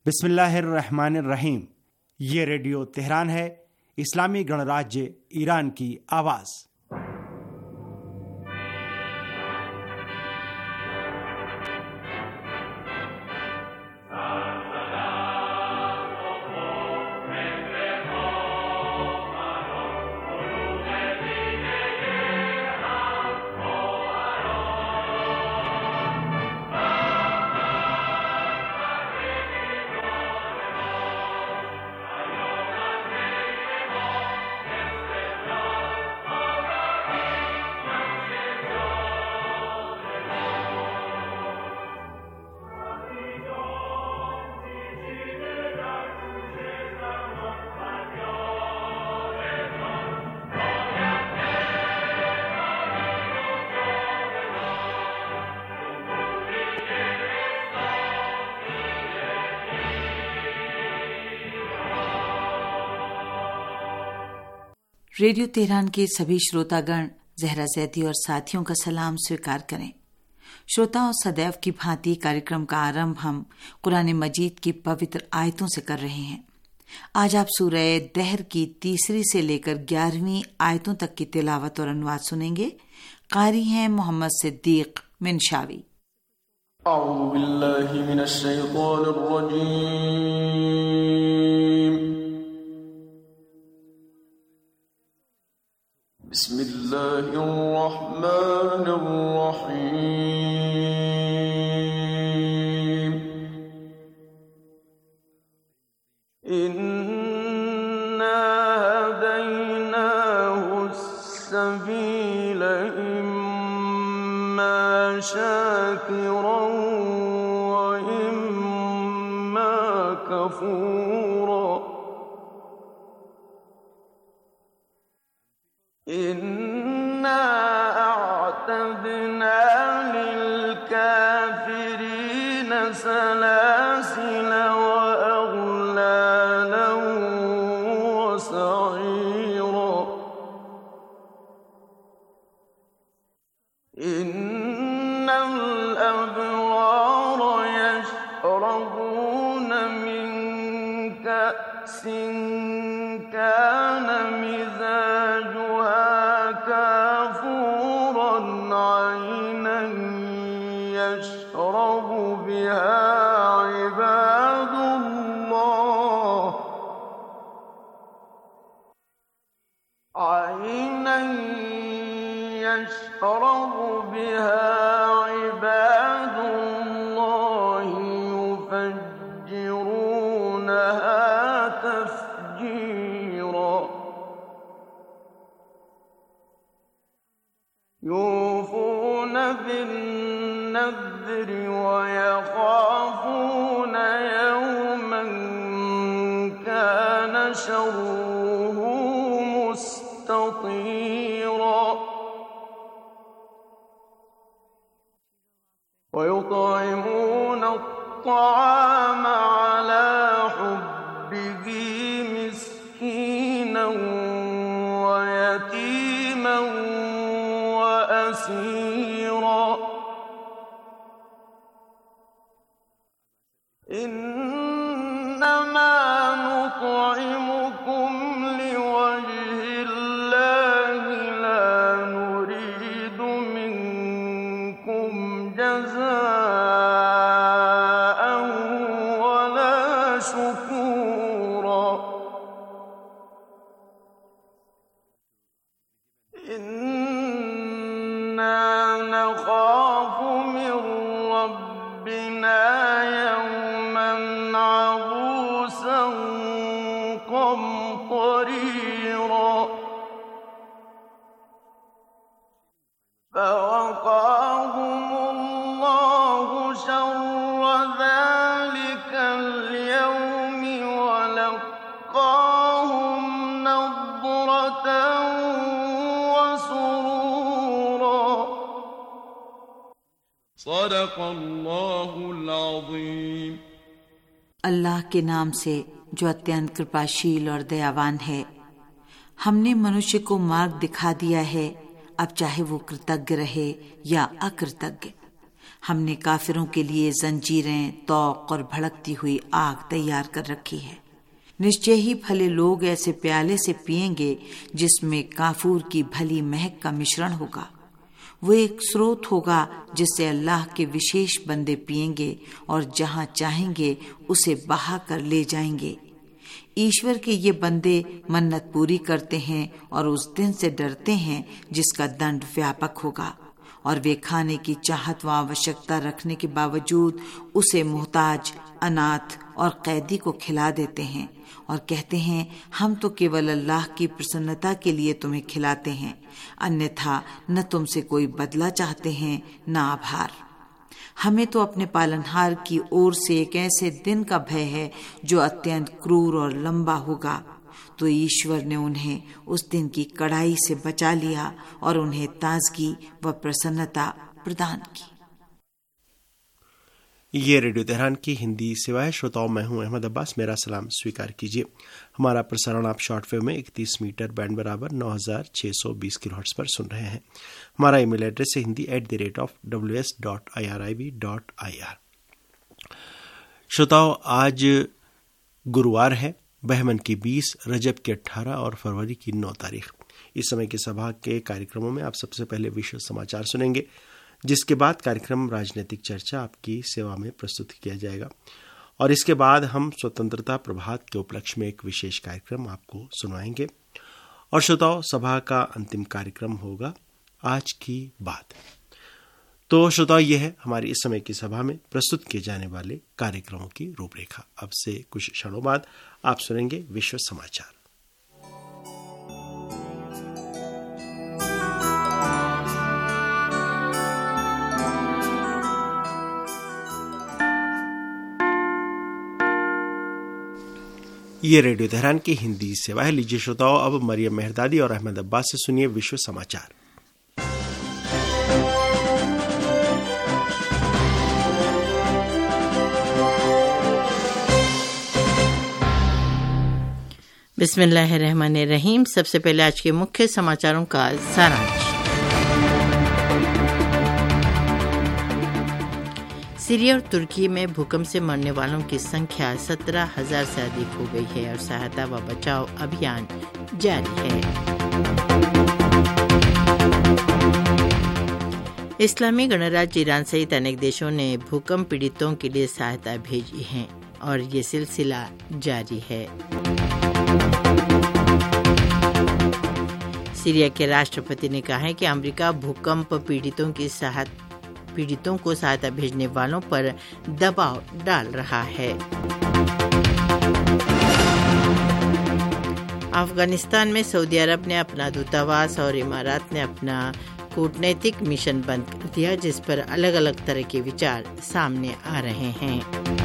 बिस्मिल्लाहिर्रहमानिर्रहीम। ये radio Tehran है, इस्लामी गणराज्य ईरान की आवाज़। रेडियो तेहरान के सभी श्रोतागण जहरा जैदी और साथियों का सलाम स्वीकार करें। श्रोताओं, सदैव की भांति कार्यक्रम का आरंभ हम कुरान मजीद की पवित्र आयतों से कर रहे हैं। आज आप सूरह दहर की 3 से लेकर 11वीं आयतों तक की तिलावत और अनुवाद सुनेंगे। कारी हैं मोहम्मद सिद्दीक मिनशावी। अऊज़ु बिल्लाहि मिनश शैतानिर रजीम। बिस्मिल्लाहिर्रहमानिर्रहीम। इन्ना हदैनाहुस्सबील इम्मा शाकिरन व इम्मा कफूरा। इन्ना अअतदना लिलकाफिरीन सलासिल व अगलालन व सईरा। इन्नल अबरार यशरबून मिन कअसिन कान मिजाजुहा काफूरन ऐनन यशरबु बिहा इबादुल्लाह ऐनन यशरबु बिहा इबादुल्लाह युफज्जिरूनहा तफजीरा। यूफून बिन्नज़्रि व यख़ाफ़ून यौमन कान शर्रुहु मुस्ततीरा। व युطعمون الطعام على حبه مسكينا ويتيما وأسيرا। إنما نطعمكم لوجه الله لا نريد منكم جزاء ولا شكورا। نخاف من ربنا يوما عبوسا قمطريرا। فوقاهم الله شر ذلك اليوم ولقاهم نضرة وسرورا। صدق الله العظيم। अल्लाह के नाम से जो अत्यंत कृपाशील और दयावान है। हमने मनुष्य को मार्ग दिखा दिया है, अब चाहे वो कृतज्ञ रहे या अकृतज्ञ। हमने काफिरों के लिए जंजीरें, तौक और भड़कती हुई आग तैयार कर रखी है। निश्चय ही भले लोग ऐसे प्याले से पिएंगे जिसमें काफूर की भली महक का मिश्रण होगा। वो एक स्रोत होगा जिससे अल्लाह के विशेष बंदे पिएंगे और जहां चाहेंगे उसे बहा कर ले जाएंगे। ईश्वर के ये बंदे मन्नत पूरी करते हैं और उस दिन से डरते हैं जिसका दंड व्यापक होगा, और वे खाने की चाहत व आवश्यकता रखने के बावजूद उसे मोहताज, अनाथ और कैदी को खिला देते हैं और कहते हैं हम तो केवल अल्लाह की प्रसन्नता के लिए तुम्हें खिलाते हैं, अन्यथा न तुमसे कोई बदला चाहते हैं न आभार। हमें तो अपने पालनहार की ओर से एक ऐसे दिन का भय है जो अत्यंत क्रूर और लंबा होगा। तो ईश्वर ने उन्हें उस दिन की कड़ाई से बचा लिया और उन्हें ताजगी व प्रसन्नता प्रदान की। ये रेडियो तेहरान की हिंदी सेवा है। श्रोताओं, मैं हूं अहमद अब्बास, मेरा सलाम स्वीकार कीजिए। हमारा प्रसारण आप शॉर्टवेव में 31 मीटर बैंड बराबर 9620 किलोहर्ट्ज पर सुन रहे हैं। हमारा ईमेल एड्रेस है hindi@ws.irib.ir। श्रोताओं, आज गुरुवार है, बहमन की 20, रजब की 18 और फरवरी की 9 तारीख। इस समय की सभा के कार्यक्रमों में आप सबसे पहले विश्व समाचार सुनेंगे, जिसके बाद कार्यक्रम राजनीतिक चर्चा आपकी सेवा में प्रस्तुत किया जाएगा, और इसके बाद हम स्वतंत्रता प्रभात के उपलक्ष्य में एक विशेष कार्यक्रम आपको सुनाएंगे। और श्रोताओं, सभा का अंतिम कार्यक्रम होगा आज की बात। तो श्रोताओं, यह है हमारी इस समय की सभा में प्रस्तुत किए जाने वाले कार्यक्रमों की रूपरेखा। अब से कुछ क्षणों बाद आप सुनेंगे विश्व समाचार। ये रेडियो तेहरान की हिंदी सेवा है। लीजिए श्रोताओं, अब मरियम मेहरदादी और अहमद अब्बास से सुनिए विश्व समाचार। बिस्मिल्लाहिर्रहमानिर्रहीम। सबसे पहले आज के मुख्य समाचारों का सारांश। सीरिया और तुर्की में भूकंप से मरने वालों की संख्या 17,000 से अधिक हो गई है और सहायता व बचाव अभियान जारी है। इस्लामी गणराज्य ईरान सहित अनेक देशों ने भूकंप पीड़ितों के लिए सहायता भेजी है और ये सिलसिला जारी है। सीरिया के राष्ट्रपति ने कहा है कि अमेरिका भूकंप पीड़ितों को सहायता भेजने वालों पर दबाव डाल रहा है। अफगानिस्तान में सऊदी अरब ने अपना दूतावास और इमारात ने अपना कूटनैतिक मिशन बंद कर दिया, जिस पर अलग अलग तरह के विचार सामने आ रहे हैं।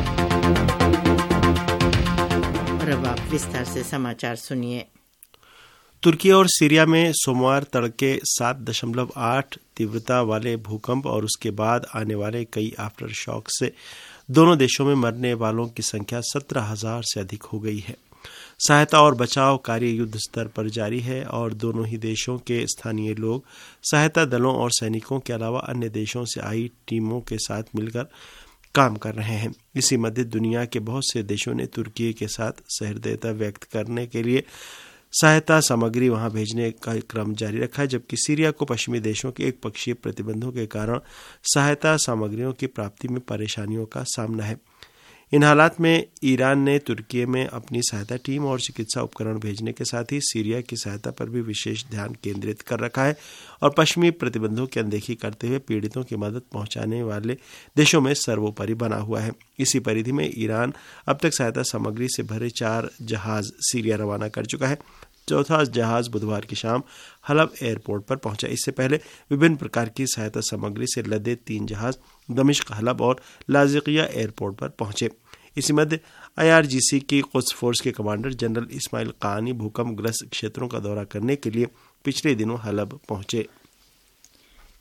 और अब आप विस्तार से समाचार सुनिए। तुर्की और सीरिया में सोमवार तड़के 7.8 तीव्रता वाले भूकंप और उसके बाद आने वाले कई आफ्टर शॉक से दोनों देशों में मरने वालों की संख्या 17,000 से अधिक हो गई है। सहायता और बचाव कार्य युद्ध स्तर पर जारी है और दोनों ही देशों के स्थानीय लोग सहायता दलों और सैनिकों के अलावा अन्य देशों से आई टीमों के साथ मिलकर काम कर रहे हैं। इसी मध्य दुनिया के बहुत से देशों ने तुर्की के साथ सहृदयता व्यक्त करने के लिए सहायता सामग्री वहां भेजने का क्रम जारी रखा है, जबकि सीरिया को पश्चिमी देशों के एक पक्षीय प्रतिबंधों के कारण सहायता सामग्रियों की प्राप्ति में परेशानियों का सामना है। इन हालात में ईरान ने तुर्की में अपनी सहायता टीम और चिकित्सा उपकरण भेजने के साथ ही सीरिया की सहायता पर भी विशेष ध्यान केंद्रित कर रखा है और पश्चिमी प्रतिबंधों की अनदेखी करते हुए पीड़ितों की मदद पहुंचाने वाले देशों में सर्वोपरि बना हुआ है। इसी परिधि में ईरान अब तक सहायता सामग्री से भरे 4 जहाज सीरिया रवाना कर चुका है। चौथा जहाज बुधवार की शाम हलब एयरपोर्ट पर पहुंचा। इससे पहले विभिन्न प्रकार की सहायता सामग्री से लदे 3 जहाज दमिश्क, हलब और लाजिकिया एयरपोर्ट पर पहुंचे। इसी मध्य IRGC की कुद्स फोर्स के कमांडर जनरल इस्माइल कानी भूकंप ग्रस्त क्षेत्रों का दौरा करने के लिए पिछले दिनों हलब पहुंचे।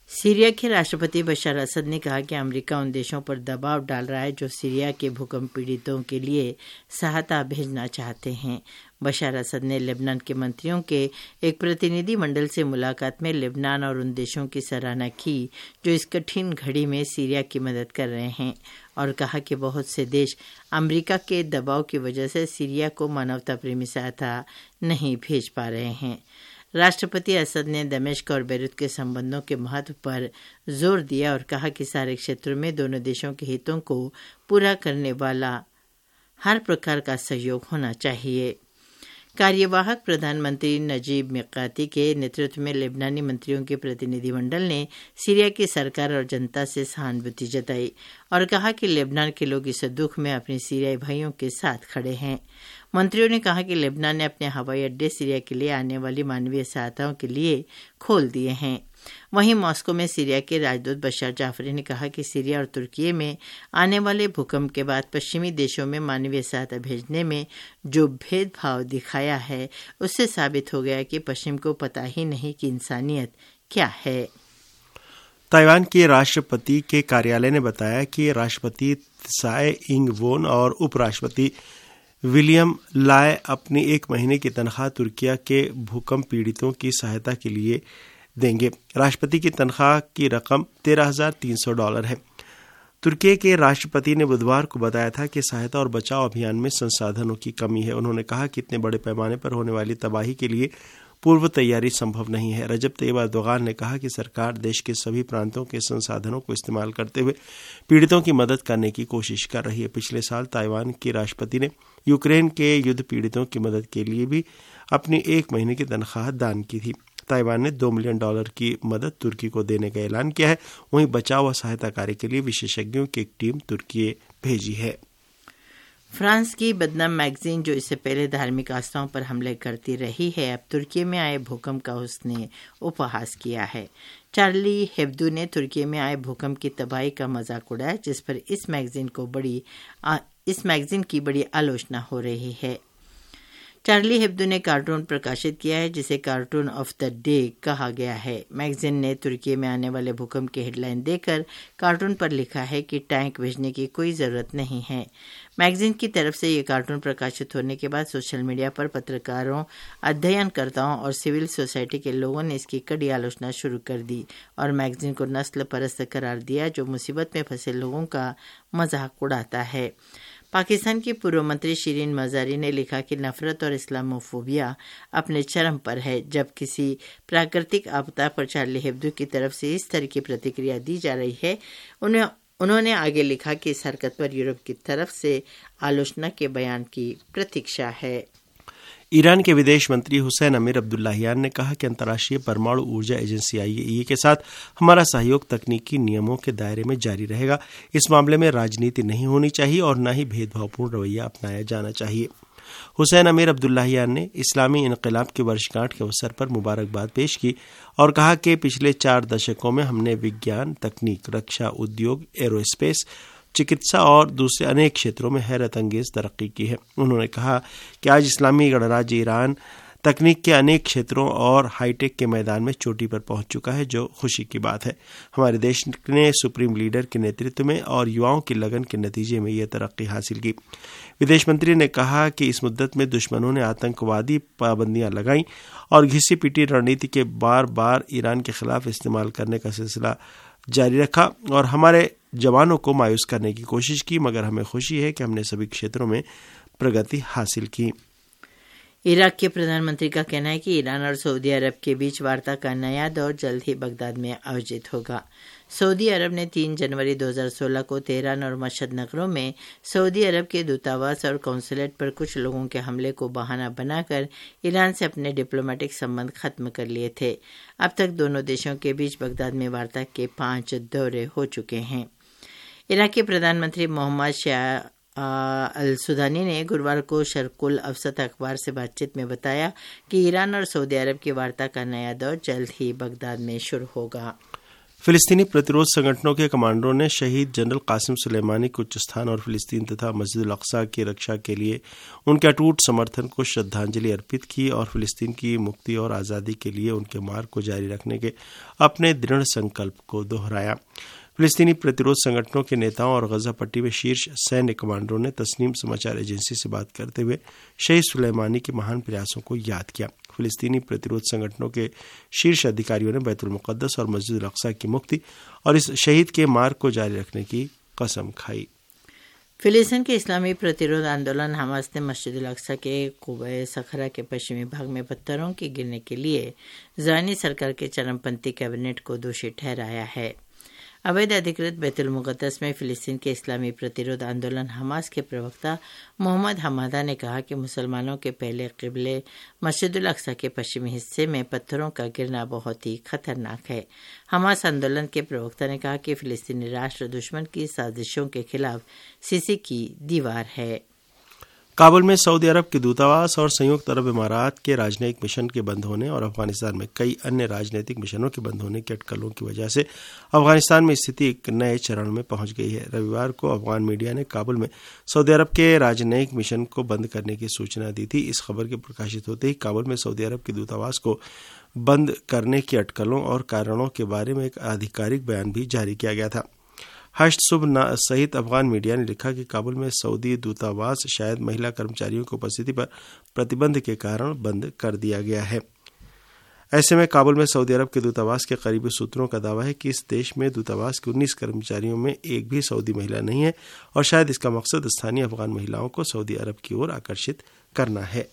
सीरिया के राष्ट्रपति बशर असद ने कहा कि अमेरिका उन देशों पर दबाव डाल रहा है जो सीरिया के भूकंप पीड़ितों के लिए सहायता भेजना चाहते हैं। बशर असद ने लेबनान के मंत्रियों के एक प्रतिनिधि मंडल से मुलाकात में लेबनान और उन देशों की सराहना की जो इस कठिन घड़ी में सीरिया की मदद कर रहे हैं और कहा कि बहुत से देश अमेरिका के दबाव की वजह से सीरिया को मानवता प्रेमी सहायता नहीं भेज पा रहे हैं। राष्ट्रपति असद ने दमिश्क और बेरूत के संबंधों के महत्व पर जोर दिया और कहा कि सारे क्षेत्रों में दोनों देशों के हितों को पूरा करने वाला हर प्रकार का सहयोग होना चाहिए। कार्यवाहक प्रधानमंत्री नजीब मिकाती के नेतृत्व में लेबनानी मंत्रियों के प्रतिनिधिमंडल ने सीरिया की सरकार और जनता से सहानुभूति जताई और कहा कि लेबनान के लोग इस दुख में अपने सीरियाई भाइयों के साथ खड़े हैं। मंत्रियों ने कहा कि लेबनान ने अपने हवाई अड्डे सीरिया के लिए आने वाली मानवीय सहायताओं के लिए खोल दिए हैं। वहीं मॉस्को में सीरिया के राजदूत बशार जाफरी ने कहा कि सीरिया और तुर्की में आने वाले भूकंप के बाद पश्चिमी देशों में मानवीय सहायता भेजने में जो भेदभाव दिखाया है उससे साबित हो गया कि पश्चिम को पता ही नहीं कि इंसानियत क्या है। ताइवान के राष्ट्रपति के कार्यालय ने बताया कि राष्ट्रपति त्साई इंग वोन और उपराष्ट्रपति विलियम लाय अपनी 1 महीने की तनख्वाह तुर्किया के भूकंप पीड़ितों की सहायता के लिए देंगे। राष्ट्रपति की तनख्वाह की रकम $13,300 है। तुर्की के राष्ट्रपति ने बुधवार को बताया था कि सहायता और बचाव अभियान में संसाधनों की कमी है। उन्होंने कहा कि इतने बड़े पैमाने पर होने वाली तबाही के लिए पूर्व तैयारी संभव नहीं है। रजब तैयब एर्दोगान ने कहा कि सरकार देश के सभी प्रांतों के संसाधनों को इस्तेमाल करते हुए पीड़ितों की मदद करने की कोशिश कर रही है। पिछले साल ताइवान के राष्ट्रपति ने यूक्रेन के युद्ध पीड़ितों की मदद के लिए भी अपनी 1 महीने की तनख्वाह दान की थी। ताइवान ने $2 मिलियन की मदद तुर्की को देने का ऐलान किया है। वहीं बचाव और सहायता कार्य के लिए विशेषज्ञों की एक टीम तुर्की भेजी है। फ्रांस की बदनाम मैगजीन जो इससे पहले धार्मिक आस्थाओं पर हमले करती रही है, अब तुर्की में आए भूकंप का उसने उपहास किया है। चार्ली हेब्दो ने तुर्की में आए भूकंप की तबाही का मजाक उड़ाया, जिस पर इस मैगजीन की बड़ी आलोचना हो रही है। चार्ली हेब्दो ने कार्टून प्रकाशित किया है जिसे कार्टून ऑफ द डे कहा गया है। मैगजीन ने तुर्की में आने वाले भूकंप की हेडलाइन देकर कार्टून पर लिखा है कि टैंक भेजने की कोई ज़रूरत नहीं है। मैगजीन की तरफ से ये कार्टून प्रकाशित होने के बाद सोशल मीडिया पर पत्रकारों, अध्ययनकर्ताओं और सिविल सोसाइटी के लोगों ने इसकी कड़ी आलोचना शुरू कर दी और मैगजीन को नस्ल परस्त करार दिया जो मुसीबत में फंसे लोगों का मजाक उड़ाता है। पाकिस्तान की पूर्व मंत्री शिरीन मजारी ने लिखा कि नफरत और इस्लामोफोबिया अपने चरम पर है। जब किसी प्राकृतिक आपदा पर चार्ली हेब्दो की तरफ से इस तरह की प्रतिक्रिया दी जा रही है, उन्होंने आगे लिखा कि इस हरकत पर यूरोप की तरफ से आलोचना के बयान की प्रतीक्षा है। ईरान के विदेश मंत्री हुसैन अमीर अब्दुल्लाहियान ने कहा कि अंतर्राष्ट्रीय परमाणु ऊर्जा एजेंसी IAEA के साथ हमारा सहयोग तकनीकी नियमों के दायरे में जारी रहेगा। इस मामले में राजनीति नहीं होनी चाहिए और न ही भेदभावपूर्ण रवैया अपनाया जाना चाहिए। हुसैन अमीर अब्दुल्लाहियान ने इस्लामी इनकलाब की वर्षगांठ के अवसर पर मुबारकबाद पेश की और कहा कि पिछले 4 दशकों में हमने विज्ञान, तकनीक, रक्षा उद्योग, एरोस्पेस, चिकित्सा और दूसरे अनेक क्षेत्रों में हैरत अंगेज तरक्की की है। उन्होंने कहा कि आज इस्लामी गणराज्य ईरान तकनीक के अनेक क्षेत्रों और हाईटेक के मैदान में चोटी पर पहुंच चुका है, जो खुशी की बात है। हमारे देश ने सुप्रीम लीडर के नेतृत्व में और युवाओं की लगन के नतीजे में यह तरक्की हासिल की। विदेश मंत्री ने कहा कि इस मुद्दत में दुश्मनों ने आतंकवादी पाबंदियां लगाई और घिसी पीटी रणनीति के बार बार ईरान के खिलाफ इस्तेमाल करने का सिलसिला जारी रखा और हमारे जवानों को मायूस करने की कोशिश की, मगर हमें खुशी है कि हमने सभी क्षेत्रों में प्रगति हासिल की। इराक के प्रधानमंत्री का कहना है कि ईरान और सऊदी अरब के बीच वार्ता का नया दौर जल्द ही बगदाद में आयोजित होगा। सऊदी अरब ने 3 जनवरी 2016 को तेहरान और मशहद नगरों में सऊदी अरब के दूतावास और कौंसलेट पर कुछ लोगों के हमले को बहाना बनाकर ईरान से अपने डिप्लोमेटिक संबंध खत्म कर लिए थे। अब तक दोनों देशों के बीच बगदाद में वार्ता के 5 दौरे हो चुके हैं। इराक के प्रधानमंत्री मोहम्मद शाह अल सुदानी ने गुरुवार को शर्कुल अवसत अखबार से बातचीत में बताया कि ईरान और सऊदी अरब की वार्ता का नया दौर जल्द ही बगदाद में शुरू होगा। फिलिस्तीनी प्रतिरोध संगठनों के कमांडरों ने शहीद जनरल कासिम सुलेमानी को उच्च स्थान और फिलिस्तीन तथा मस्जिद अल अक्सा की रक्षा के लिए उनके अटूट समर्थन को श्रद्धांजलि अर्पित की और फिलिस्तीन की मुक्ति और आज़ादी के लिए उनके मार्ग को जारी रखने के अपने दृढ़ संकल्प को दोहराया। फिलिस्तीनी प्रतिरोध संगठनों के नेताओं और गजा पट्टी में शीर्ष सैन्य कमांडरों ने तस्नीम समाचार एजेंसी से बात करते हुए शहीद सुलेमानी के महान प्रयासों को याद किया। फिलिस्तीनी प्रतिरोध संगठनों के शीर्ष अधिकारियों ने बैतुल मुक़द्दस और मस्जिद अल अक्सा की मुक्ति और इस शहीद के मार्ग को जारी रखने की कसम खाई। फिलिस्तीन के इस्लामी प्रतिरोध आंदोलन हमास ने मस्जिद अल अक्सा के कुबा सखरा के पश्चिमी भाग में पत्थरों के गिरने के लिए ज़ायनी सरकार के चरमपंथी कैबिनेट को दोषी ठहराया है। अवैध अधिकृत बैतुल मुक़द्दस में फिलिस्तीन के इस्लामी प्रतिरोध आंदोलन हमास के प्रवक्ता मोहम्मद हमादा ने कहा कि मुसलमानों के पहले क़िबले मस्जिद अल अक्सा के पश्चिमी हिस्से में पत्थरों का गिरना बहुत ही खतरनाक है। हमास आंदोलन के प्रवक्ता ने कहा कि फिलिस्तीनी राष्ट्र दुश्मन की साजिशों के खिलाफ सीसी की दीवार है। काबुल में सऊदी अरब के दूतावास और संयुक्त अरब इमारात के राजनयिक मिशन के बंद होने और अफगानिस्तान में कई अन्य राजनीतिक मिशनों के बंद होने की अटकलों की वजह से अफगानिस्तान में स्थिति एक नए चरण में पहुंच गई है। रविवार को अफगान मीडिया ने काबुल में सऊदी अरब के राजनयिक मिशन को बंद करने की सूचना दी थी। इस खबर के प्रकाशित होते ही काबुल में सऊदी अरब के दूतावास को बंद करने की अटकलों और कारणों के बारे में एक आधिकारिक बयान भी जारी किया गया था। हश्त सुबह सहित अफगान मीडिया ने लिखा कि काबुल में सऊदी दूतावास शायद महिला कर्मचारियों की उपस्थिति पर प्रतिबंध के कारण बंद कर दिया गया है। ऐसे में काबुल में सऊदी अरब के दूतावास के करीबी सूत्रों का दावा है कि इस देश में दूतावास के 19 कर्मचारियों में एक भी सऊदी महिला नहीं है और शायद इसका मकसद स्थानीय अफगान महिलाओं को सऊदी अरब की ओर आकर्षित करना है।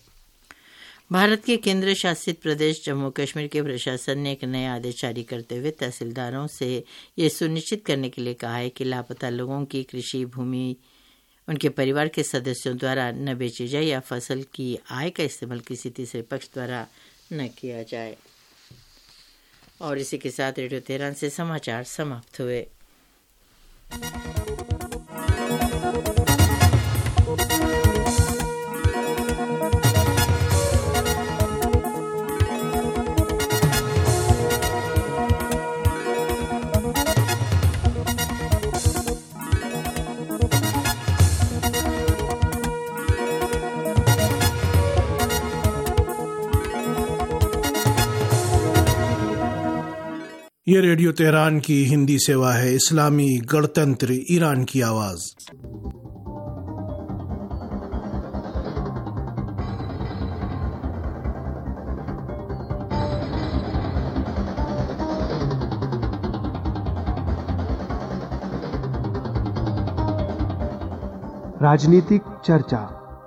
भारत के केंद्र शासित प्रदेश जम्मू कश्मीर के प्रशासन ने एक नया आदेश जारी करते हुए तहसीलदारों से ये सुनिश्चित करने के लिए कहा है कि लापता लोगों की कृषि भूमि उनके परिवार के सदस्यों द्वारा न बेची जाए या फसल की आय का इस्तेमाल किसी तीसरे पक्ष द्वारा न किया जाए। और इसी के साथ रेडियो तेहरान से समाचार समाप्त हुए। ये रेडियो तेहरान की हिंदी सेवा है। इस्लामी गणतंत्र ईरान की आवाज़। राजनीतिक चर्चा।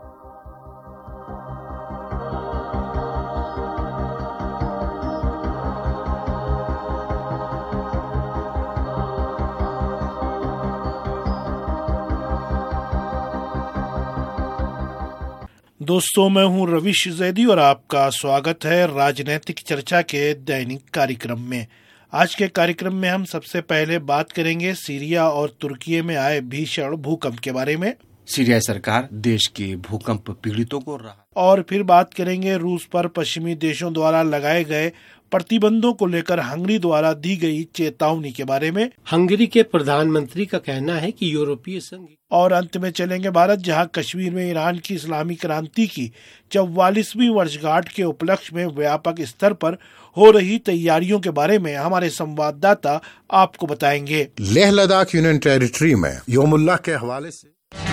दोस्तों, मैं हूं रविश जैदी और आपका स्वागत है राजनीतिक चर्चा के दैनिक कार्यक्रम में। आज के कार्यक्रम में हम सबसे पहले बात करेंगे सीरिया और तुर्की में आए भीषण भूकंप के बारे में। सीरिया सरकार देश के भूकंप पीड़ितों को राहत। और फिर बात करेंगे रूस पर पश्चिमी देशों द्वारा लगाए गए प्रतिबंधों को लेकर हंगरी द्वारा दी गई चेतावनी के बारे में। हंगरी के प्रधानमंत्री का कहना है कि यूरोपीय संघ। और अंत में चलेंगे भारत, जहां कश्मीर में ईरान की इस्लामी क्रांति की 44वीं वर्षगांठ के उपलक्ष्य में व्यापक स्तर पर हो रही तैयारियों के बारे में हमारे संवाददाता आपको बताएंगे। लेह लद्दाख यूनियन टेरिटरी में योमुल्लाह के हवाले से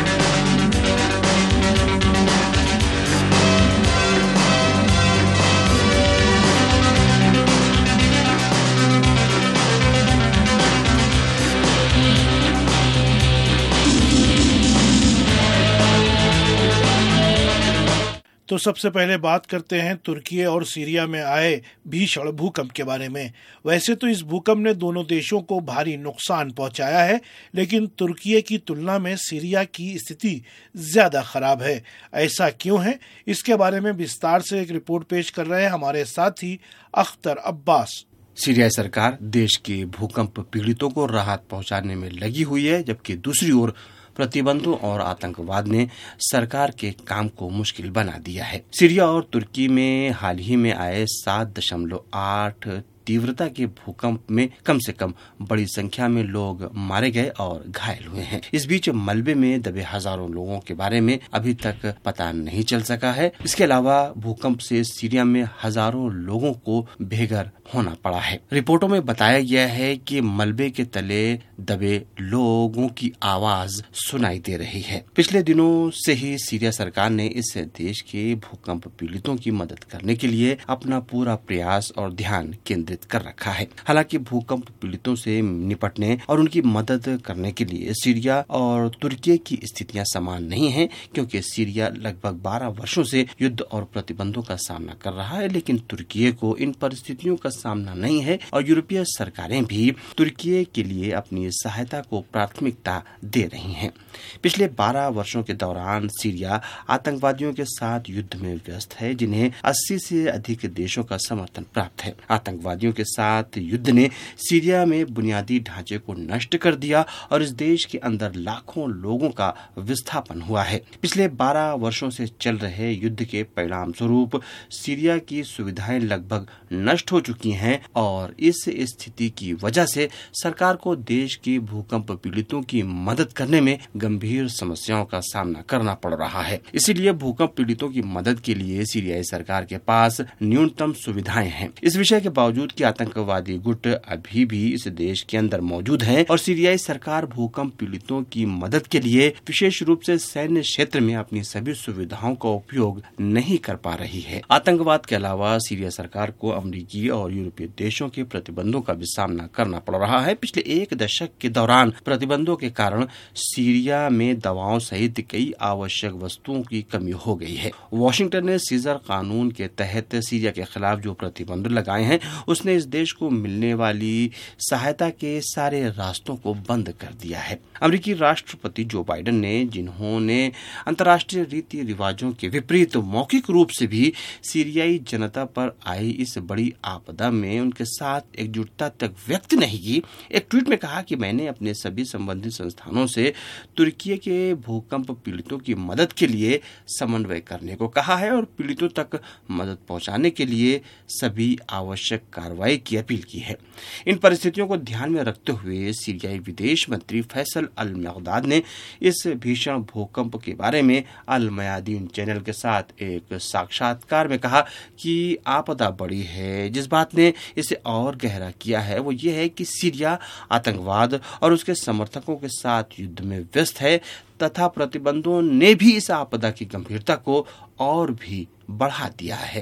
तो सबसे पहले बात करते हैं तुर्की और सीरिया में आए भीषण भूकंप के बारे में। वैसे तो इस भूकंप ने दोनों देशों को भारी नुकसान पहुंचाया है, लेकिन तुर्की की तुलना में सीरिया की स्थिति ज्यादा खराब है। ऐसा क्यों है, इसके बारे में विस्तार से एक रिपोर्ट पेश कर रहे हैं हमारे साथी अख्तर अब्बास। सीरिया सरकार देश के भूकंप पीड़ितों को राहत पहुंचाने में लगी हुई है, जबकि दूसरी ओर प्रतिबंधों और आतंकवाद ने सरकार के काम को मुश्किल बना दिया है। सीरिया और तुर्की में हाल ही में आए 7.8 तीव्रता के भूकंप में कम से कम बड़ी संख्या में लोग मारे गए और घायल हुए हैं। इस बीच मलबे में दबे हजारों लोगों के बारे में अभी तक पता नहीं चल सका है। इसके अलावा भूकंप से सीरिया में हजारों लोगों को बेघर होना पड़ा है। रिपोर्टों में बताया गया है कि मलबे के तले दबे लोगों की आवाज सुनाई दे रही है। पिछले दिनों से ही सीरिया सरकार ने इस देश के भूकंप पीड़ितों की मदद करने के लिए अपना पूरा प्रयास और ध्यान केंद्रित कर रखा है। हालांकि भूकंप पीड़ितों से निपटने और उनकी मदद करने के लिए सीरिया और तुर्की की स्थितियां समान नहीं हैं, क्योंकि सीरिया लगभग 12 वर्षों से युद्ध और प्रतिबंधों का सामना कर रहा है, लेकिन तुर्की को इन परिस्थितियों का सामना नहीं है और यूरोपीय सरकारें भी तुर्की के लिए अपनी सहायता को प्राथमिकता दे रही हैं। पिछले 12 वर्षों के दौरान सीरिया आतंकवादियों के साथ युद्ध में व्यस्त है, जिन्हें 80 से अधिक देशों का समर्थन प्राप्त है। आतंकवादियों के साथ युद्ध ने सीरिया में बुनियादी ढांचे को नष्ट कर दिया और इस देश के अंदर लाखों लोगों का विस्थापन हुआ है। पिछले 12 वर्षों से चल रहे युद्ध के परिणाम स्वरूप सीरिया की सुविधाएं लगभग नष्ट हो चुकी हैं और इस स्थिति की वजह से सरकार को देश की भूकंप पीड़ितों की मदद करने में गंभीर समस्याओं का सामना करना पड़ रहा है। इसीलिए भूकंप पीड़ितों की मदद के लिए सीरियाई सरकार के पास न्यूनतम सुविधाएं हैं। इस विषय के बावजूद कि आतंकवादी गुट अभी भी इस देश के अंदर मौजूद हैं और सीरियाई सरकार भूकंप पीड़ितों की मदद के लिए विशेष रूप से सैन्य क्षेत्र में अपनी सभी सुविधाओं का उपयोग नहीं कर पा रही है। आतंकवाद के अलावा सीरिया सरकार को अमेरिकी और यूरोपीय देशों के प्रतिबंधों का भी सामना करना पड़ रहा है। पिछले एक दशक के दौरान प्रतिबंधों के कारण सीरिया में दवाओं सहित कई आवश्यक वस्तुओं की कमी हो गई है। वॉशिंगटन ने सीजर कानून के तहत सीरिया के खिलाफ जो प्रतिबंध लगाए हैं, उसने इस देश को मिलने वाली सहायता के सारे रास्तों को बंद कर दिया है। अमेरिकी राष्ट्रपति जो बाइडेन ने, जिन्होंने अंतर्राष्ट्रीय रीति रिवाजों के विपरीत मौखिक रूप से भी सीरियाई जनता पर आई इस बड़ी आपदा में उनके साथ एकजुटता तक व्यक्त नहीं की, एक ट्वीट में कहा कि मैंने अपने सभी संबंधित संस्थानों से तुर्की के भूकंप पीड़ितों की मदद के लिए समन्वय करने को कहा है और पीड़ितों तक मदद पहुंचाने के लिए सभी आवश्यक कार्रवाई की अपील की है। इन परिस्थितियों को ध्यान में रखते हुए सीरियाई विदेश मंत्री फैसल अल मकदाद ने इस भीषण भूकंप के बारे में अल मयादीन चैनल के साथ एक साक्षात्कार में कहा कि आपदा बड़ी है। जिस बात ने इसे और गहरा किया है वो ये है कि सीरिया आतंकवाद और उसके समर्थकों के साथ युद्ध में व्यस्त है तथा प्रतिबंधों ने भी इस आपदा की गंभीरता को और भी बढ़ा दिया है।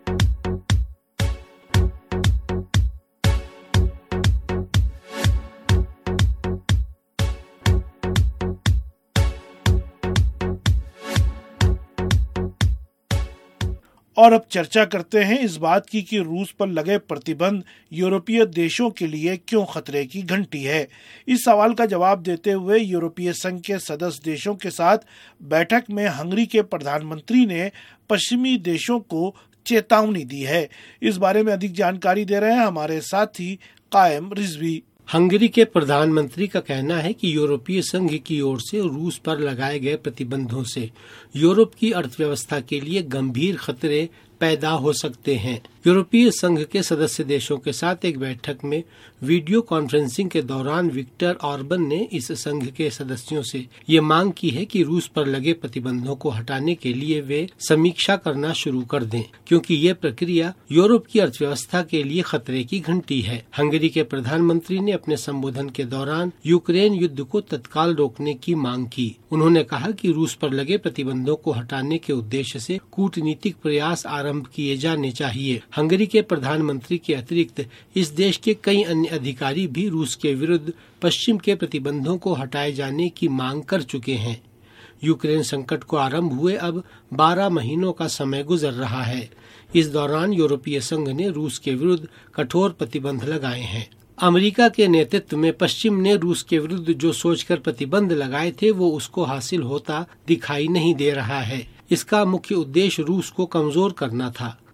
और अब चर्चा करते हैं इस बात की कि रूस पर लगे प्रतिबंध यूरोपीय देशों के लिए क्यों खतरे की घंटी है। इस सवाल का जवाब देते हुए यूरोपीय संघ के सदस्य देशों के साथ बैठक में हंगरी के प्रधानमंत्री ने पश्चिमी देशों को चेतावनी दी है। इस बारे में अधिक जानकारी दे रहे हैं हमारे साथी कायम रिजवी। हंगरी के प्रधानमंत्री का कहना है कि यूरोपीय संघ की ओर से रूस पर लगाए गए प्रतिबंधों से यूरोप की अर्थव्यवस्था के लिए गंभीर खतरे पैदा हो सकते हैं। यूरोपीय संघ के सदस्य देशों के साथ एक बैठक में वीडियो कॉन्फ्रेंसिंग के दौरान विक्टर ऑर्बन ने इस संघ के सदस्यों से ये मांग की है कि रूस पर लगे प्रतिबंधों को हटाने के लिए वे समीक्षा करना शुरू कर दें, क्योंकि ये प्रक्रिया यूरोप की अर्थव्यवस्था के लिए खतरे की घंटी है। हंगरी के प्रधानमंत्री ने अपने संबोधन के दौरान यूक्रेन युद्ध को तत्काल रोकने की मांग की। उन्होंने कहा कि रूस पर लगे प्रतिबंधों को हटाने के उद्देश्य से कूटनीतिक प्रयास आरंभ किए जाने चाहिए। हंगरी के प्रधानमंत्री के अतिरिक्त इस देश के कई अन्य अधिकारी भी रूस के विरुद्ध पश्चिम के प्रतिबंधों को हटाए जाने की मांग कर चुके हैं। यूक्रेन संकट को आरंभ हुए अब 12 महीनों का समय गुजर रहा है। इस दौरान यूरोपीय संघ ने रूस के विरुद्ध कठोर प्रतिबंध लगाए हैं। अमेरिका के नेतृत्व में पश्चिम ने रूस के विरुद्ध जो सोचकर प्रतिबंध लगाए थे वो उसको हासिल होता दिखाई नहीं दे रहा है। इसका मुख्य उद्देश्य रूस को कमजोर करना था।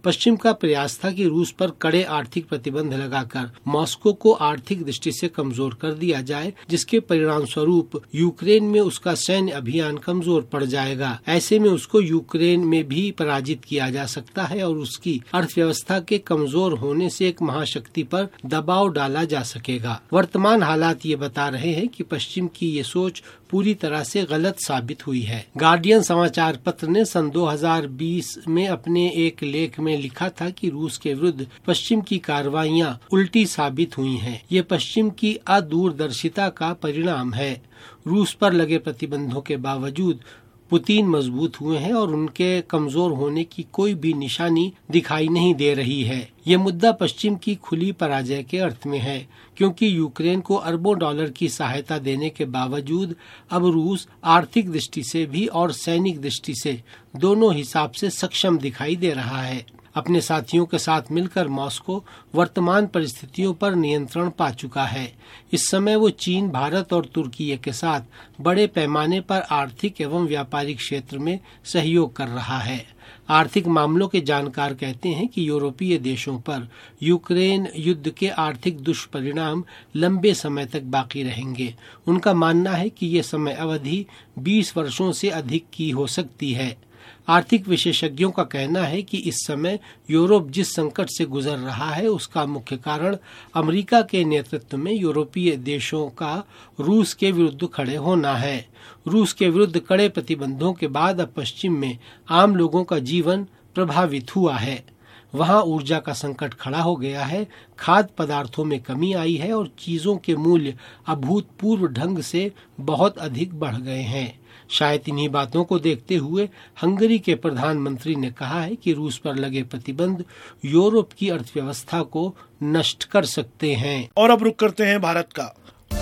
पश्चिम का प्रयास था कि रूस पर कड़े आर्थिक प्रतिबंध लगाकर मॉस्को को आर्थिक दृष्टि से कमजोर कर दिया जाए, जिसके परिणाम स्वरूप यूक्रेन में उसका सैन्य अभियान कमजोर पड़ जाएगा। ऐसे में उसको यूक्रेन में भी पराजित किया जा सकता है और उसकी अर्थव्यवस्था के कमजोर होने से एक महाशक्ति पर दबाव डाला जा सकेगा। वर्तमान हालात ये बता रहे हैं कि पश्चिम की ये सोच पूरी तरह से गलत साबित हुई है। गार्डियन समाचार पत्र ने सन 2020 में अपने एक लेख में लिखा था कि रूस के विरुद्ध पश्चिम की कार्रवाइयां उल्टी साबित हुई हैं। ये पश्चिम की अदूरदर्शिता का परिणाम है। रूस पर लगे प्रतिबंधों के बावजूद पुतिन मजबूत हुए हैं और उनके कमजोर होने की कोई भी निशानी दिखाई नहीं दे रही है। ये मुद्दा पश्चिम की खुली पराजय के अर्थ में है, क्योंकि यूक्रेन को अरबों डॉलर की सहायता देने के बावजूद अब रूस आर्थिक दृष्टि से भी और सैनिक दृष्टि से दोनों हिसाब से सक्षम दिखाई दे रहा है। अपने साथियों के साथ मिलकर मॉस्को वर्तमान परिस्थितियों पर नियंत्रण पा चुका है। इस समय वो चीन, भारत और तुर्की के साथ बड़े पैमाने पर आर्थिक एवं व्यापारिक क्षेत्र में सहयोग कर रहा है। आर्थिक मामलों के जानकार कहते हैं कि यूरोपीय देशों पर यूक्रेन युद्ध के आर्थिक दुष्परिणाम लंबे समय तक बाकी रहेंगे। उनका मानना है कि ये समय अवधि 20 वर्षों से अधिक की हो सकती है। आर्थिक विशेषज्ञों का कहना है कि इस समय यूरोप जिस संकट से गुजर रहा है उसका मुख्य कारण अमेरिका के नेतृत्व में यूरोपीय देशों का रूस के विरुद्ध खड़े होना है। रूस के विरुद्ध कड़े प्रतिबंधों के बाद अब पश्चिम में आम लोगों का जीवन प्रभावित हुआ है। वहां ऊर्जा का संकट खड़ा हो गया है, खाद्य पदार्थों में कमी आई है और चीजों के मूल्य अभूतपूर्व ढंग से बहुत अधिक बढ़ गए हैं। शायद इन्हीं बातों को देखते हुए हंगरी के प्रधानमंत्री ने कहा है कि रूस पर लगे प्रतिबंध यूरोप की अर्थव्यवस्था को नष्ट कर सकते हैं। और अब रुक करते हैं भारत का।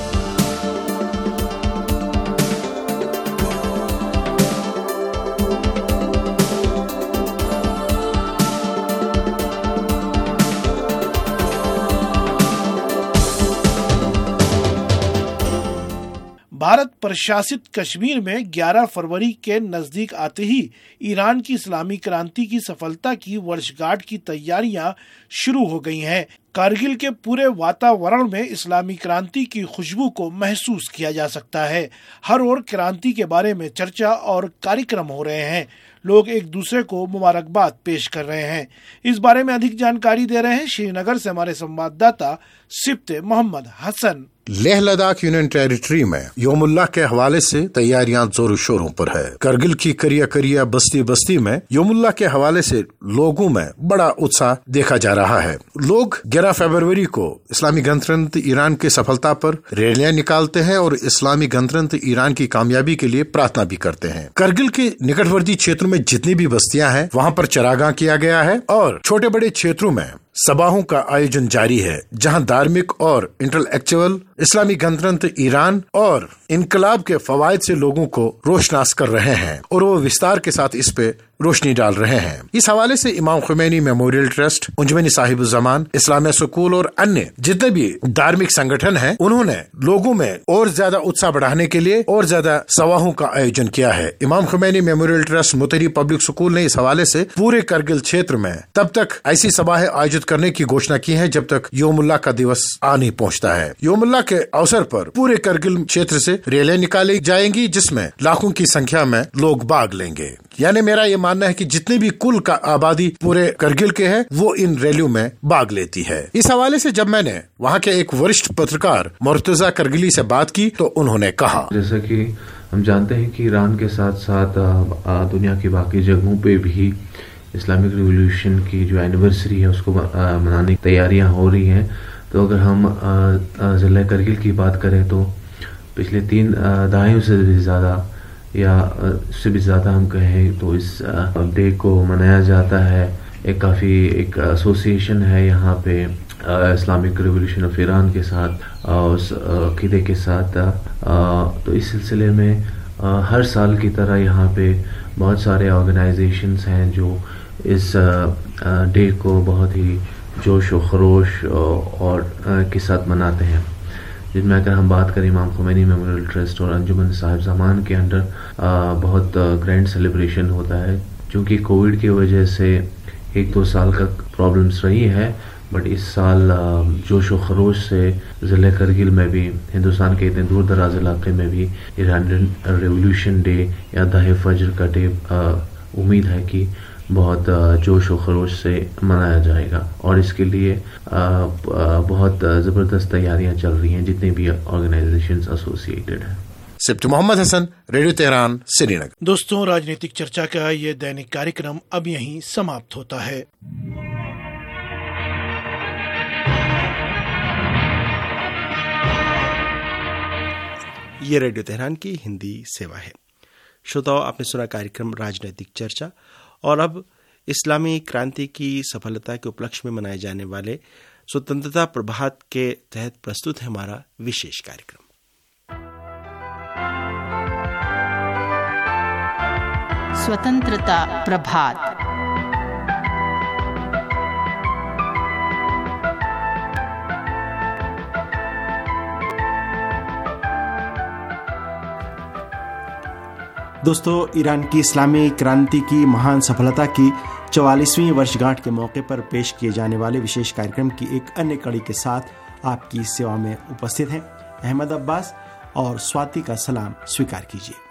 भारत प्रशासित कश्मीर में 11 फरवरी के नजदीक आते ही ईरान की इस्लामी क्रांति की सफलता की वर्षगांठ की तैयारियां शुरू हो गई हैं। कारगिल के पूरे वातावरण में इस्लामी क्रांति की खुशबू को महसूस किया जा सकता है। हर ओर क्रांति के बारे में चर्चा और कार्यक्रम हो रहे हैं। लोग एक दूसरे को मुबारकबाद पेश कर रहे हैं। इस बारे में अधिक जानकारी दे रहे हैं श्रीनगर से हमारे संवाददाता सिफ्ते मोहम्मद हसन। लेह लद्दाख यूनियन टेरिटरी में योमुल्लाह के हवाले से तैयारियां जोरों शोरों पर है। करगिल की करिया करिया बस्ती बस्ती में योमुल्लाह के हवाले से लोगों में बड़ा उत्साह देखा जा रहा है। लोग 11 फरवरी को इस्लामी गणतंत्र ईरान की सफलता पर रैलियां निकालते हैं और इस्लामी गणतंत्र ईरान की कामयाबी के लिए प्रार्थना भी करते हैं। करगिल के निकटवर्ती क्षेत्रों में जितनी भी बस्तियां हैं वहां पर चरागाह किया गया है और छोटे बड़े क्षेत्रों में सभाओं का आयोजन जारी है, जहां धार्मिक और इंटेलेक्चुअल इस्लामी गणतंत्र ईरान और इनकलाब के फवायद से लोगों को रोशनास कर रहे हैं और वो विस्तार के साथ इस पे रोशनी डाल रहे हैं। इस हवाले से इमाम खुमैनी मेमोरियल ट्रस्ट, अंजुमन साहिब-उज़-ज़मान, इस्लामिया स्कूल और अन्य जितने भी धार्मिक संगठन हैं, उन्होंने लोगों में और ज्यादा उत्साह बढ़ाने के लिए और ज्यादा सभाओं का आयोजन किया है। Imam Khomeini memorial trust Mutahhari public school ने इस हवाले से पूरे करगिल क्षेत्र में तब तक ऐसी सभाएं आयोजित करने की घोषणा की है जब तक योमुल्लाह का दिवस आ नहीं पहुंचता है। योमुल्लाह के अवसर पर पूरे करगिल क्षेत्र से रैलियां निकाली जाएंगी, जिसमें लाखों की संख्या में लोग भाग लेंगे। यानी मेरा ये मानना है कि जितने भी कुल का आबादी पूरे करगिल के है वो इन रैलियों में भाग लेती है। इस हवाले से जब मैंने वहाँ के एक वरिष्ठ पत्रकार मुर्तजा करगिली से बात की तो उन्होंने कहा, जैसा कि हम जानते हैं कि ईरान के साथ साथ दुनिया की बाकी जगहों पे भी इस्लामिक रिवॉल्यूशन की जो एनिवर्सरी है उसको मनाने की तैयारियां हो रही हैं। तो अगर हम जिला करगिल की बात करें तो पिछले 3 दहाइयों से भी ज़्यादा या उससे भी ज़्यादा हम कहें तो इस डे को मनाया जाता है। एक एसोसिएशन है यहाँ पे इस्लामिक रिवॉल्यूशन ऑफ ईरान के साथ, उस अकीदे के साथ। तो इस सिलसिले में हर साल की तरह यहाँ पे बहुत सारे ऑर्गेनाइजेशंस हैं जो इस डे को बहुत ही जोश व खरोश और के साथ मनाते हैं, जिनमें अगर हम बात करें इमाम खुमैनी मेमोरियल ट्रस्ट और अंजुमन साहिब-ज़मान के अंडर बहुत ग्रैंड सेलिब्रेशन होता है। क्योंकि कोविड की वजह से 1-2 साल का प्रॉब्लम्स रही है, बट इस साल जोश व खरोश से ज़िले करगिल में भी, हिंदुस्तान के इतने दूर दराज इलाके में भी ईरानियन रेवोल्यूशन डे या दहे फज्र का डे उम्मीद है कि बहुत जोश व खरोश से मनाया जाएगा। और इसके लिए बहुत ज़बरदस्त तैयारियां चल रही हैं जितने भी ऑर्गेनाइजेशंस एसोसिएटेड हैं। Sipt Mohammad Hasan, radio Tehran, Srinagar. दोस्तों, राजनीतिक चर्चा का ये दैनिक कार्यक्रम अब यहीं समाप्त होता है। ये रेडियो तेहरान की हिंदी सेवा है। श्रोताओं, आपने सुना कार्यक्रम राजनीतिक चर्चा, और अब इस्लामी क्रांति की सफलता के उपलक्ष्य में मनाए जाने वाले स्वतंत्रता प्रभात के तहत प्रस्तुत है हमारा विशेष कार्यक्रम। स्वतंत्रता प्रभात। दोस्तों, ईरान की इस्लामी क्रांति की महान सफलता की 44वीं वर्षगांठ के मौके पर पेश किए जाने वाले विशेष कार्यक्रम की एक अन्य कड़ी के साथ आपकी सेवा में उपस्थित हैं अहमद अब्बास, और स्वाति का सलाम स्वीकार कीजिए।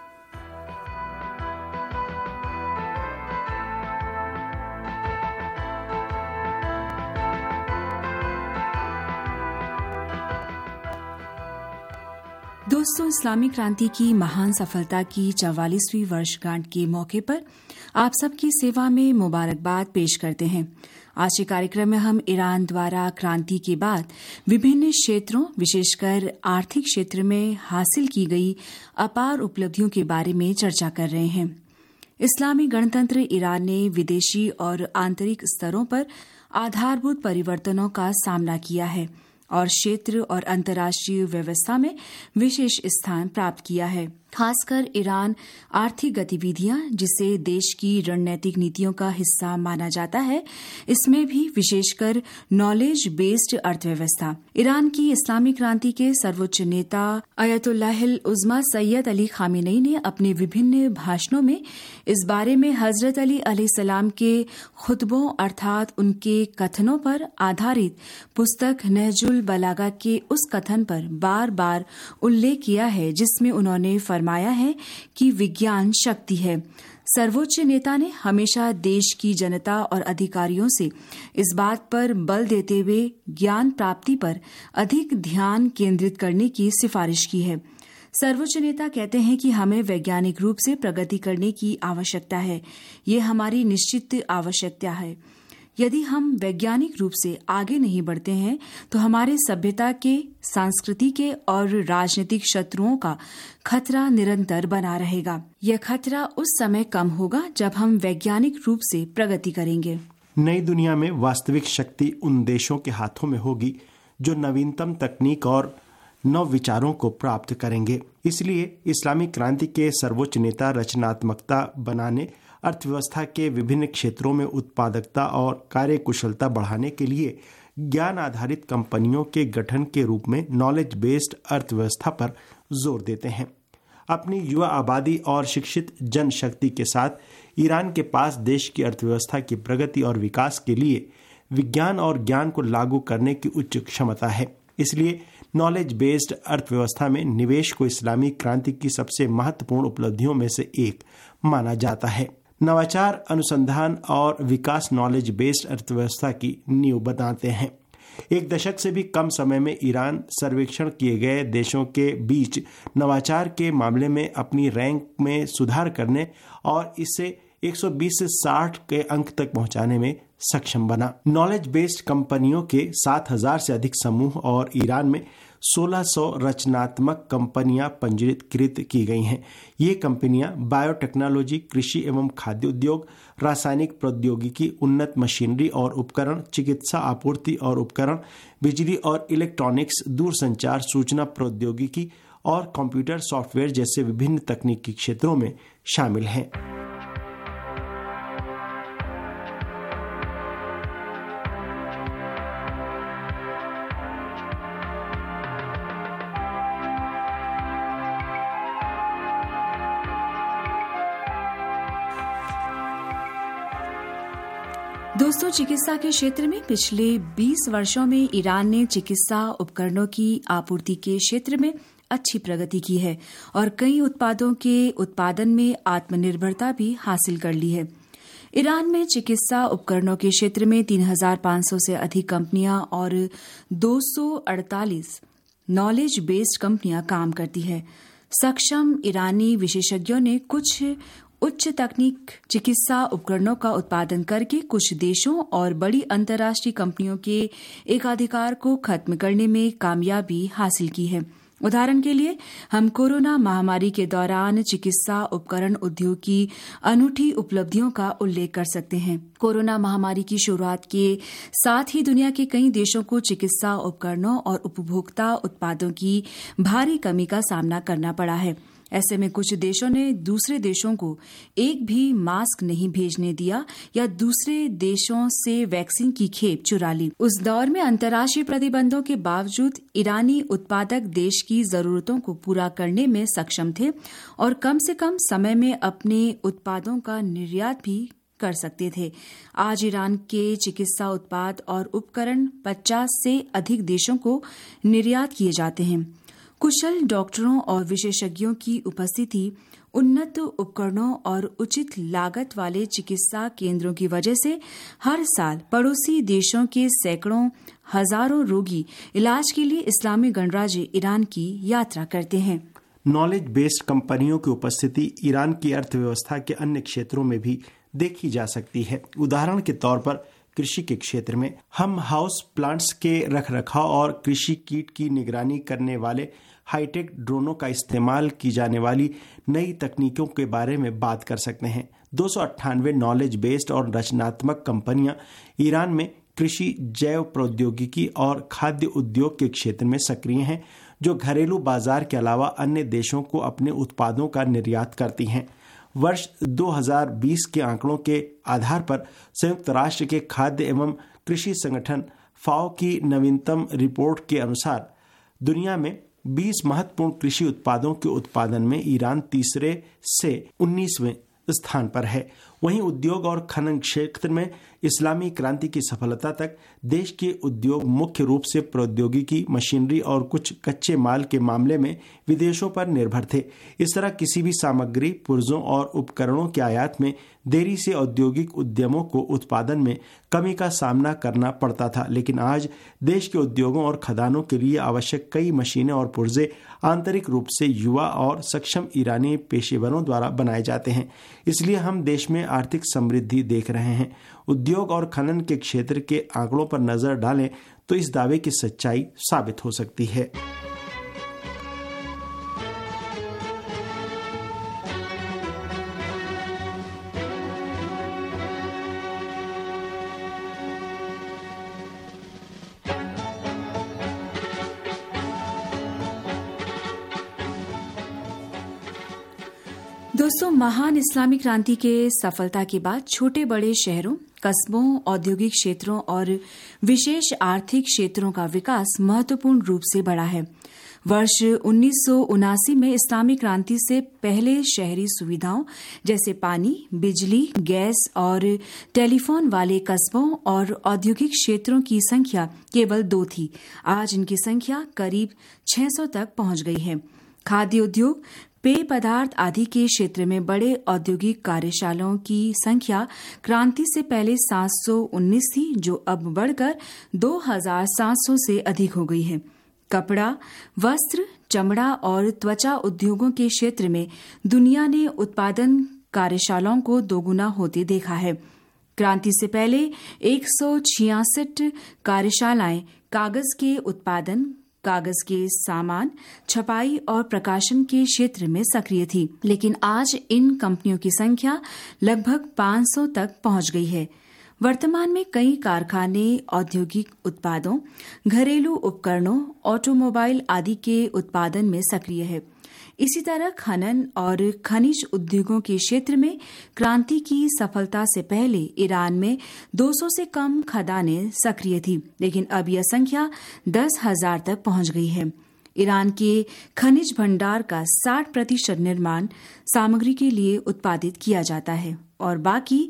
दोस्तों, इस्लामी क्रांति की महान सफलता की 44वीं वर्षगांठ के मौके पर आप सबकी सेवा में मुबारकबाद पेश करते हैं। आज के कार्यक्रम में हम ईरान द्वारा क्रांति के बाद विभिन्न क्षेत्रों, विशेषकर आर्थिक क्षेत्र में हासिल की गई अपार उपलब्धियों के बारे में चर्चा कर रहे हैं। इस्लामी गणतंत्र ईरान ने विदेशी और आंतरिक स्तरों पर आधारभूत परिवर्तनों का सामना किया है और क्षेत्र और अंतर्राष्ट्रीय व्यवस्था में विशेष स्थान प्राप्त किया है। खासकर ईरान आर्थिक गतिविधियां, जिसे देश की रणनीतिक नीतियों का हिस्सा माना जाता है, इसमें भी विशेषकर नॉलेज बेस्ड अर्थव्यवस्था। ईरान की इस्लामी क्रांति के सर्वोच्च नेता अयतुल्लाहिल उज़्मा सैयद अली खामेनी ने अपने विभिन्न भाषणों में इस बारे में हजरत अली अलैहिस्सलाम के खुतबों अर्थात उनके कथनों पर आधारित पुस्तक नहजुल बलागा के उस कथन पर बार बार उल्लेख किया है जिसमें उन्होंने फरमाया है कि विज्ञान शक्ति है। सर्वोच्च नेता ने हमेशा देश की जनता और अधिकारियों से इस बात पर बल देते हुए ज्ञान प्राप्ति पर अधिक ध्यान केंद्रित करने की सिफारिश की है। सर्वोच्च नेता कहते हैं कि हमें वैज्ञानिक रूप से प्रगति करने की आवश्यकता है। ये हमारी निश्चित आवश्यकता है। यदि हम वैज्ञानिक रूप से आगे नहीं बढ़ते हैं तो हमारे सभ्यता के, संस्कृति के और राजनीतिक शत्रुओं का खतरा निरंतर बना रहेगा। यह खतरा उस समय कम होगा जब हम वैज्ञानिक रूप से प्रगति करेंगे। नई दुनिया में वास्तविक शक्ति उन देशों के हाथों में होगी जो नवीनतम तकनीक और नव विचारों को प्राप्त करेंगे। इसलिए इस्लामी क्रांति के सर्वोच्च नेता रचनात्मकता बनाने, अर्थव्यवस्था के विभिन्न क्षेत्रों में उत्पादकता और कार्यकुशलता बढ़ाने के लिए ज्ञान आधारित कंपनियों के गठन के रूप में नॉलेज बेस्ड अर्थव्यवस्था पर जोर देते हैं। अपनी युवा आबादी और शिक्षित जनशक्ति के साथ ईरान के पास देश की अर्थव्यवस्था की प्रगति और विकास के लिए विज्ञान और ज्ञान को लागू करने की उच्च क्षमता है। इसलिए नॉलेज बेस्ड अर्थव्यवस्था में निवेश को इस्लामी क्रांति की सबसे महत्वपूर्ण उपलब्धियों में से एक माना जाता है। नवाचार, अनुसंधान और विकास नॉलेज बेस्ड अर्थव्यवस्था की नींव बनाते हैं। एक दशक से भी कम समय में ईरान सर्वेक्षण किए गए देशों के बीच नवाचार के मामले में अपनी रैंक में सुधार करने और इसे 120 से 60 के अंक तक पहुंचाने में सक्षम बना। नॉलेज बेस्ड कंपनियों के 7000 से अधिक समूह और ईरान में 1600 रचनात्मक कंपनियां पंजीकृत की गई हैं। ये कंपनियां बायोटेक्नोलॉजी, कृषि एवं खाद्य उद्योग, रासायनिक प्रौद्योगिकी, उन्नत मशीनरी और उपकरण, चिकित्सा आपूर्ति और उपकरण, बिजली और इलेक्ट्रॉनिक्स, दूरसंचार, सूचना प्रौद्योगिकी और कंप्यूटर सॉफ्टवेयर जैसे विभिन्न तकनीकी क्षेत्रों में शामिल हैं। दोस्तों, चिकित्सा के क्षेत्र में पिछले 20 वर्षों में ईरान ने चिकित्सा उपकरणों की आपूर्ति के क्षेत्र में अच्छी प्रगति की है और कई उत्पादों के उत्पादन में आत्मनिर्भरता भी हासिल कर ली है। ईरान में चिकित्सा उपकरणों के क्षेत्र में 3,500 से अधिक कंपनियां और 248 नॉलेज बेस्ड कंपनियां काम करती है। सक्षम ईरानी विशेषज्ञों ने कुछ उच्च तकनीक चिकित्सा उपकरणों का उत्पादन करके कुछ देशों और बड़ी अंतर्राष्ट्रीय कंपनियों के एकाधिकार को खत्म करने में कामयाबी हासिल की है। उदाहरण के लिए हम कोरोना महामारी के दौरान चिकित्सा उपकरण उद्योग की अनूठी उपलब्धियों का उल्लेख कर सकते हैं। कोरोना महामारी की शुरुआत के साथ ही दुनिया के कई देशों को चिकित्सा उपकरणों और उपभोक्ता उत्पादों की भारी कमी का सामना करना पड़ा है। ऐसे में कुछ देशों ने दूसरे देशों को एक भी मास्क नहीं भेजने दिया या दूसरे देशों से वैक्सीन की खेप चुरा ली। उस दौर में अंतर्राष्ट्रीय प्रतिबंधों के बावजूद ईरानी उत्पादक देश की जरूरतों को पूरा करने में सक्षम थे और कम से कम समय में अपने उत्पादों का निर्यात भी कर सकते थे। आज ईरान के चिकित्सा उत्पाद और उपकरण 50 से अधिक देशों को निर्यात किए जाते हैं। कुशल डॉक्टरों और विशेषज्ञों की उपस्थिति, उन्नत उपकरणों और उचित लागत वाले चिकित्सा केंद्रों की वजह से हर साल पड़ोसी देशों के सैकड़ों हजारों रोगी इलाज के लिए इस्लामी गणराज्य ईरान की यात्रा करते हैं। नॉलेज बेस्ड कंपनियों की उपस्थिति ईरान की अर्थव्यवस्था के अन्य क्षेत्रों में भी देखी जा सकती है। उदाहरण के तौर पर कृषि के क्षेत्र में हम हाउस प्लांट्स के रखरखाव और कृषि कीट की निगरानी करने वाले हाईटेक ड्रोनों का इस्तेमाल की जाने वाली नई तकनीकों के बारे में बात कर सकते हैं। 298 नॉलेज बेस्ड और रचनात्मक कंपनियां ईरान में कृषि, जैव प्रौद्योगिकी और खाद्य उद्योग के क्षेत्र में सक्रिय हैं, जो घरेलू बाजार के अलावा अन्य देशों को अपने उत्पादों का निर्यात करती हैं। वर्ष 2020 के आंकड़ों के आधार पर संयुक्त राष्ट्र के खाद्य एवं कृषि संगठन फाओ की नवीनतम रिपोर्ट के अनुसार दुनिया में 20 महत्वपूर्ण कृषि उत्पादों के उत्पादन में ईरान तीसरे से 19वें स्थान पर है। वहीं उद्योग और खनन क्षेत्र में इस्लामी क्रांति की सफलता तक देश के उद्योग मुख्य रूप से प्रौद्योगिकी, मशीनरी और कुछ कच्चे माल के मामले में विदेशों पर निर्भर थे। इस तरह किसी भी सामग्री, पुर्जों और उपकरणों के आयात में देरी से औद्योगिक उद्यमों को उत्पादन में कमी का सामना करना पड़ता था। लेकिन आज देश के उद्योगों और खदानों के लिए आवश्यक कई मशीनें और पुर्जे आंतरिक रूप से युवा और सक्षम ईरानी पेशेवरों द्वारा बनाए जाते हैं। इसलिए हम देश में आर्थिक समृद्धि देख रहे हैं। उद्योग और खनन के क्षेत्र के आंकड़ों पर नजर डालें तो इस दावे की सच्चाई साबित हो सकती है। दोस्तों, महान इस्लामी क्रांति के सफलता के बाद छोटे बड़े शहरों, कस्बों, औद्योगिक क्षेत्रों और विशेष आर्थिक क्षेत्रों का विकास महत्वपूर्ण रूप से बढ़ा है। वर्ष 1979 में इस्लामी क्रांति से पहले शहरी सुविधाओं जैसे पानी, बिजली, गैस और टेलीफोन वाले कस्बों और औद्योगिक क्षेत्रों की संख्या केवल 2 थी। आज इनकी संख्या करीब 600 तक पहुंच गई है। खाद्य उद्योग, पेय पदार्थ आदि के क्षेत्र में बड़े औद्योगिक कार्यशालाओं की संख्या क्रांति से पहले 719 थी, जो अब बढ़कर 2700 से अधिक हो गई है। कपड़ा, वस्त्र, चमड़ा और त्वचा उद्योगों के क्षेत्र में दुनिया ने उत्पादन कार्यशालाओं को दोगुना होते देखा है। क्रांति से पहले 166 कार्यशालाएं कागज के उत्पादन, कागज के सामान, छपाई और प्रकाशन के क्षेत्र में सक्रिय थी, लेकिन आज इन कंपनियों की संख्या लगभग 500 तक पहुंच गई है। वर्तमान में कई कारखाने औद्योगिक उत्पादों, घरेलू उपकरणों, ऑटोमोबाइल आदि के उत्पादन में सक्रिय है। इसी तरह खनन और खनिज उद्योगों के क्षेत्र में क्रांति की सफलता से पहले ईरान में 200 से कम खदानें सक्रिय थी, लेकिन अब यह संख्या 10,000 तक पहुंच गई है। ईरान के खनिज भंडार का 60% निर्माण सामग्री के लिए उत्पादित किया जाता है और बाकी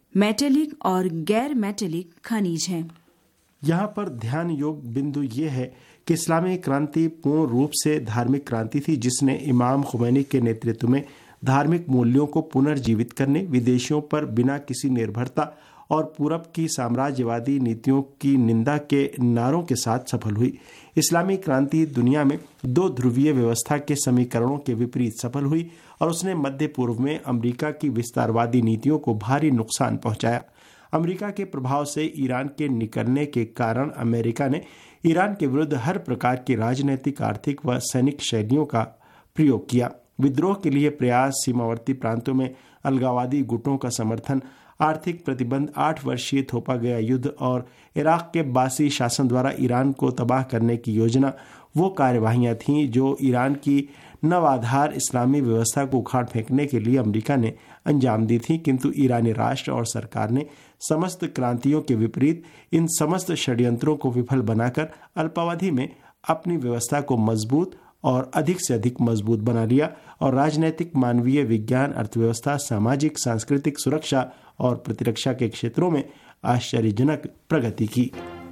मेटेलिक और गैर मेटेलिक खनिज हैं। यहाँ पर ध्यान योग बिंदु ये है कि इस्लामी क्रांति पूर्ण रूप से धार्मिक क्रांति थी, जिसने इमाम खुमैनी के नेतृत्व में धार्मिक मूल्यों को पुनर्जीवित करने, विदेशियों पर बिना किसी निर्भरता और पूरब की साम्राज्यवादी नीतियों की निंदा के नारों के साथ सफल हुई। इस्लामी क्रांति दुनिया में दो ध्रुवीय व्यवस्था के समीकरणों के विपरीत सफल हुई और उसने मध्य पूर्व में अमेरिका की विस्तारवादी नीतियों को भारी नुकसान पहुंचाया। अमेरिका के प्रभाव से ईरान के निकलने के कारण अमेरिका ने ईरान के विरुद्ध हर प्रकार की राजनीतिक, आर्थिक व सैनिक शैलियों का प्रयोग किया। विद्रोह के लिए प्रयास, सीमावर्ती प्रांतों में अलगाववादी गुटों का समर्थन, आर्थिक प्रतिबंध, 8 वर्षीय थोपा गया युद्ध और इराक के बासी शासन द्वारा ईरान को तबाह करने की योजना वो कार्यवाहियां थीं जो ईरान की नवाधार इस्लामी व्यवस्था को उखाड़ फेंकने के लिए अमेरिका ने अंजाम दी थी। किंतु ईरानी राष्ट्र और सरकार ने समस्त क्रांतियों के विपरीत इन समस्त षड्यंत्रों को विफल बनाकर अल्पावधि में अपनी व्यवस्था को मजबूत और अधिक से अधिक मजबूत बना लिया और राजनैतिक, मानवीय विज्ञान, अर्थव्यवस्था, सामाजिक, सांस्कृतिक, सुरक्षा और प्रतिरक्षा के क्षेत्रों में आश्चर्यजनक प्रगति की।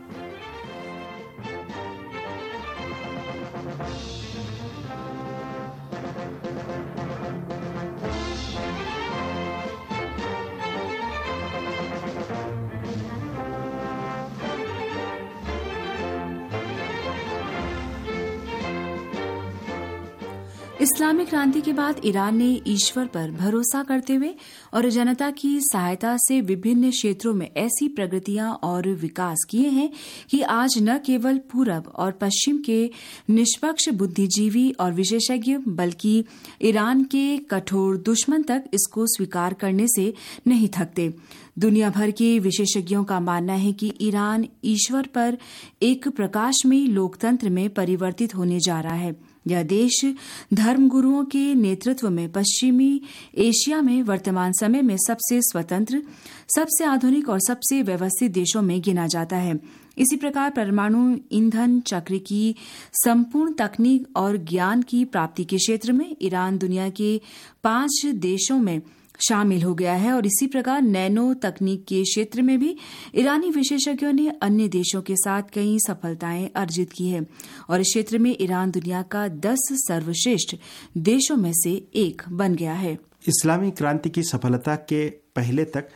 इस्लामिक क्रांति के बाद ईरान ने ईश्वर पर भरोसा करते हुए और जनता की सहायता से विभिन्न क्षेत्रों में ऐसी प्रगतियां और विकास किए हैं कि आज न केवल पूरब और पश्चिम के निष्पक्ष बुद्धिजीवी और विशेषज्ञ बल्कि ईरान के कठोर दुश्मन तक इसको स्वीकार करने से नहीं थकते। दुनिया भर के विशेषज्ञों का मानना है कि ईरान ईश्वर पर एक प्रकाशमयी लोकतंत्र में परिवर्तित होने जा रहा है। यह देश धर्मगुरुओं के नेतृत्व में पश्चिमी एशिया में वर्तमान समय में सबसे स्वतंत्र, सबसे आधुनिक और सबसे व्यवस्थित देशों में गिना जाता है। इसी प्रकार परमाणु ईंधन चक्र की संपूर्ण तकनीक और ज्ञान की प्राप्ति के क्षेत्र में ईरान दुनिया के 5 देशों में शामिल हो गया है और इसी प्रकार नैनो तकनीक के क्षेत्र में भी ईरानी विशेषज्ञों ने अन्य देशों के साथ कई सफलताएं अर्जित की है और इस क्षेत्र में ईरान दुनिया का 10 सर्वश्रेष्ठ देशों में से एक बन गया है। इस्लामी क्रांति की सफलता के पहले तक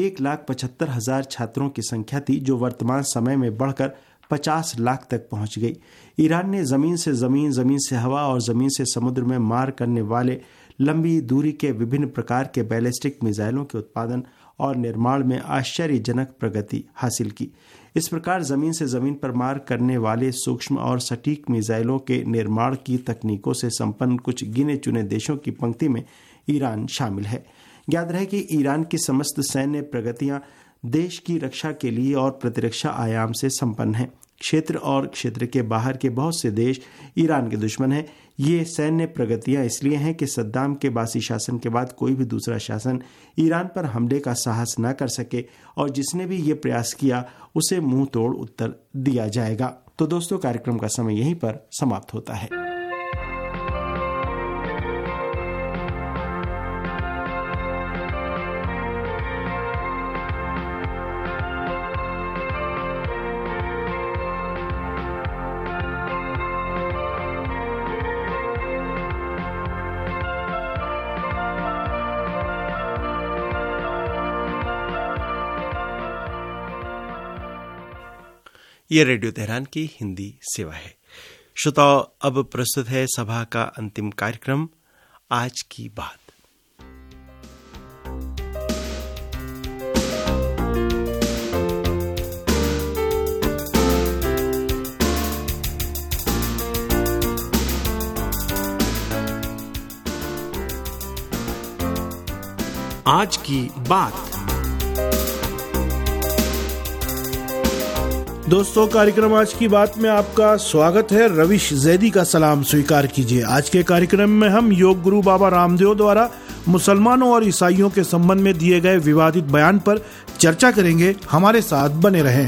1,75,000 छात्रों की संख्या थी, जो वर्तमान समय में बढ़कर 50 लाख तक पहुंच गई। ईरान ने जमीन से जमीन, जमीन से हवा और जमीन से समुद्र में मार करने वाले लंबी दूरी के विभिन्न प्रकार के बैलिस्टिक मिसाइलों के उत्पादन और निर्माण में आश्चर्यजनक प्रगति हासिल की। इस प्रकार जमीन से जमीन पर मार करने वाले सूक्ष्म और सटीक मिसाइलों के निर्माण की तकनीकों से संपन्न कुछ गिने चुने देशों की पंक्ति में ईरान शामिल है। याद रहे कि ईरान की समस्त सैन्य प्रगतियां देश की रक्षा के लिए और प्रतिरक्षा आयाम से संपन्न है। क्षेत्र और क्षेत्र के बाहर के बहुत से देश ईरान के दुश्मन हैं। ये सैन्य प्रगतियां इसलिए हैं कि सद्दाम के बासी शासन के बाद कोई भी दूसरा शासन ईरान पर हमले का साहस न कर सके और जिसने भी ये प्रयास किया उसे मुंह तोड़ उत्तर दिया जाएगा। तो दोस्तों, कार्यक्रम का समय यहीं पर समाप्त होता है। ये रेडियो तेहरान की हिंदी सेवा है। श्रोताओं, अब प्रस्तुत है सभा का अंतिम कार्यक्रम, आज की बात। आज की बात। दोस्तों, कार्यक्रम आज की बात में आपका स्वागत है। रविश जैदी का सलाम स्वीकार कीजिए। आज के कार्यक्रम में हम योग गुरु बाबा रामदेव द्वारा मुसलमानों और ईसाइयों के संबंध में दिए गए विवादित बयान पर चर्चा करेंगे। हमारे साथ बने रहें।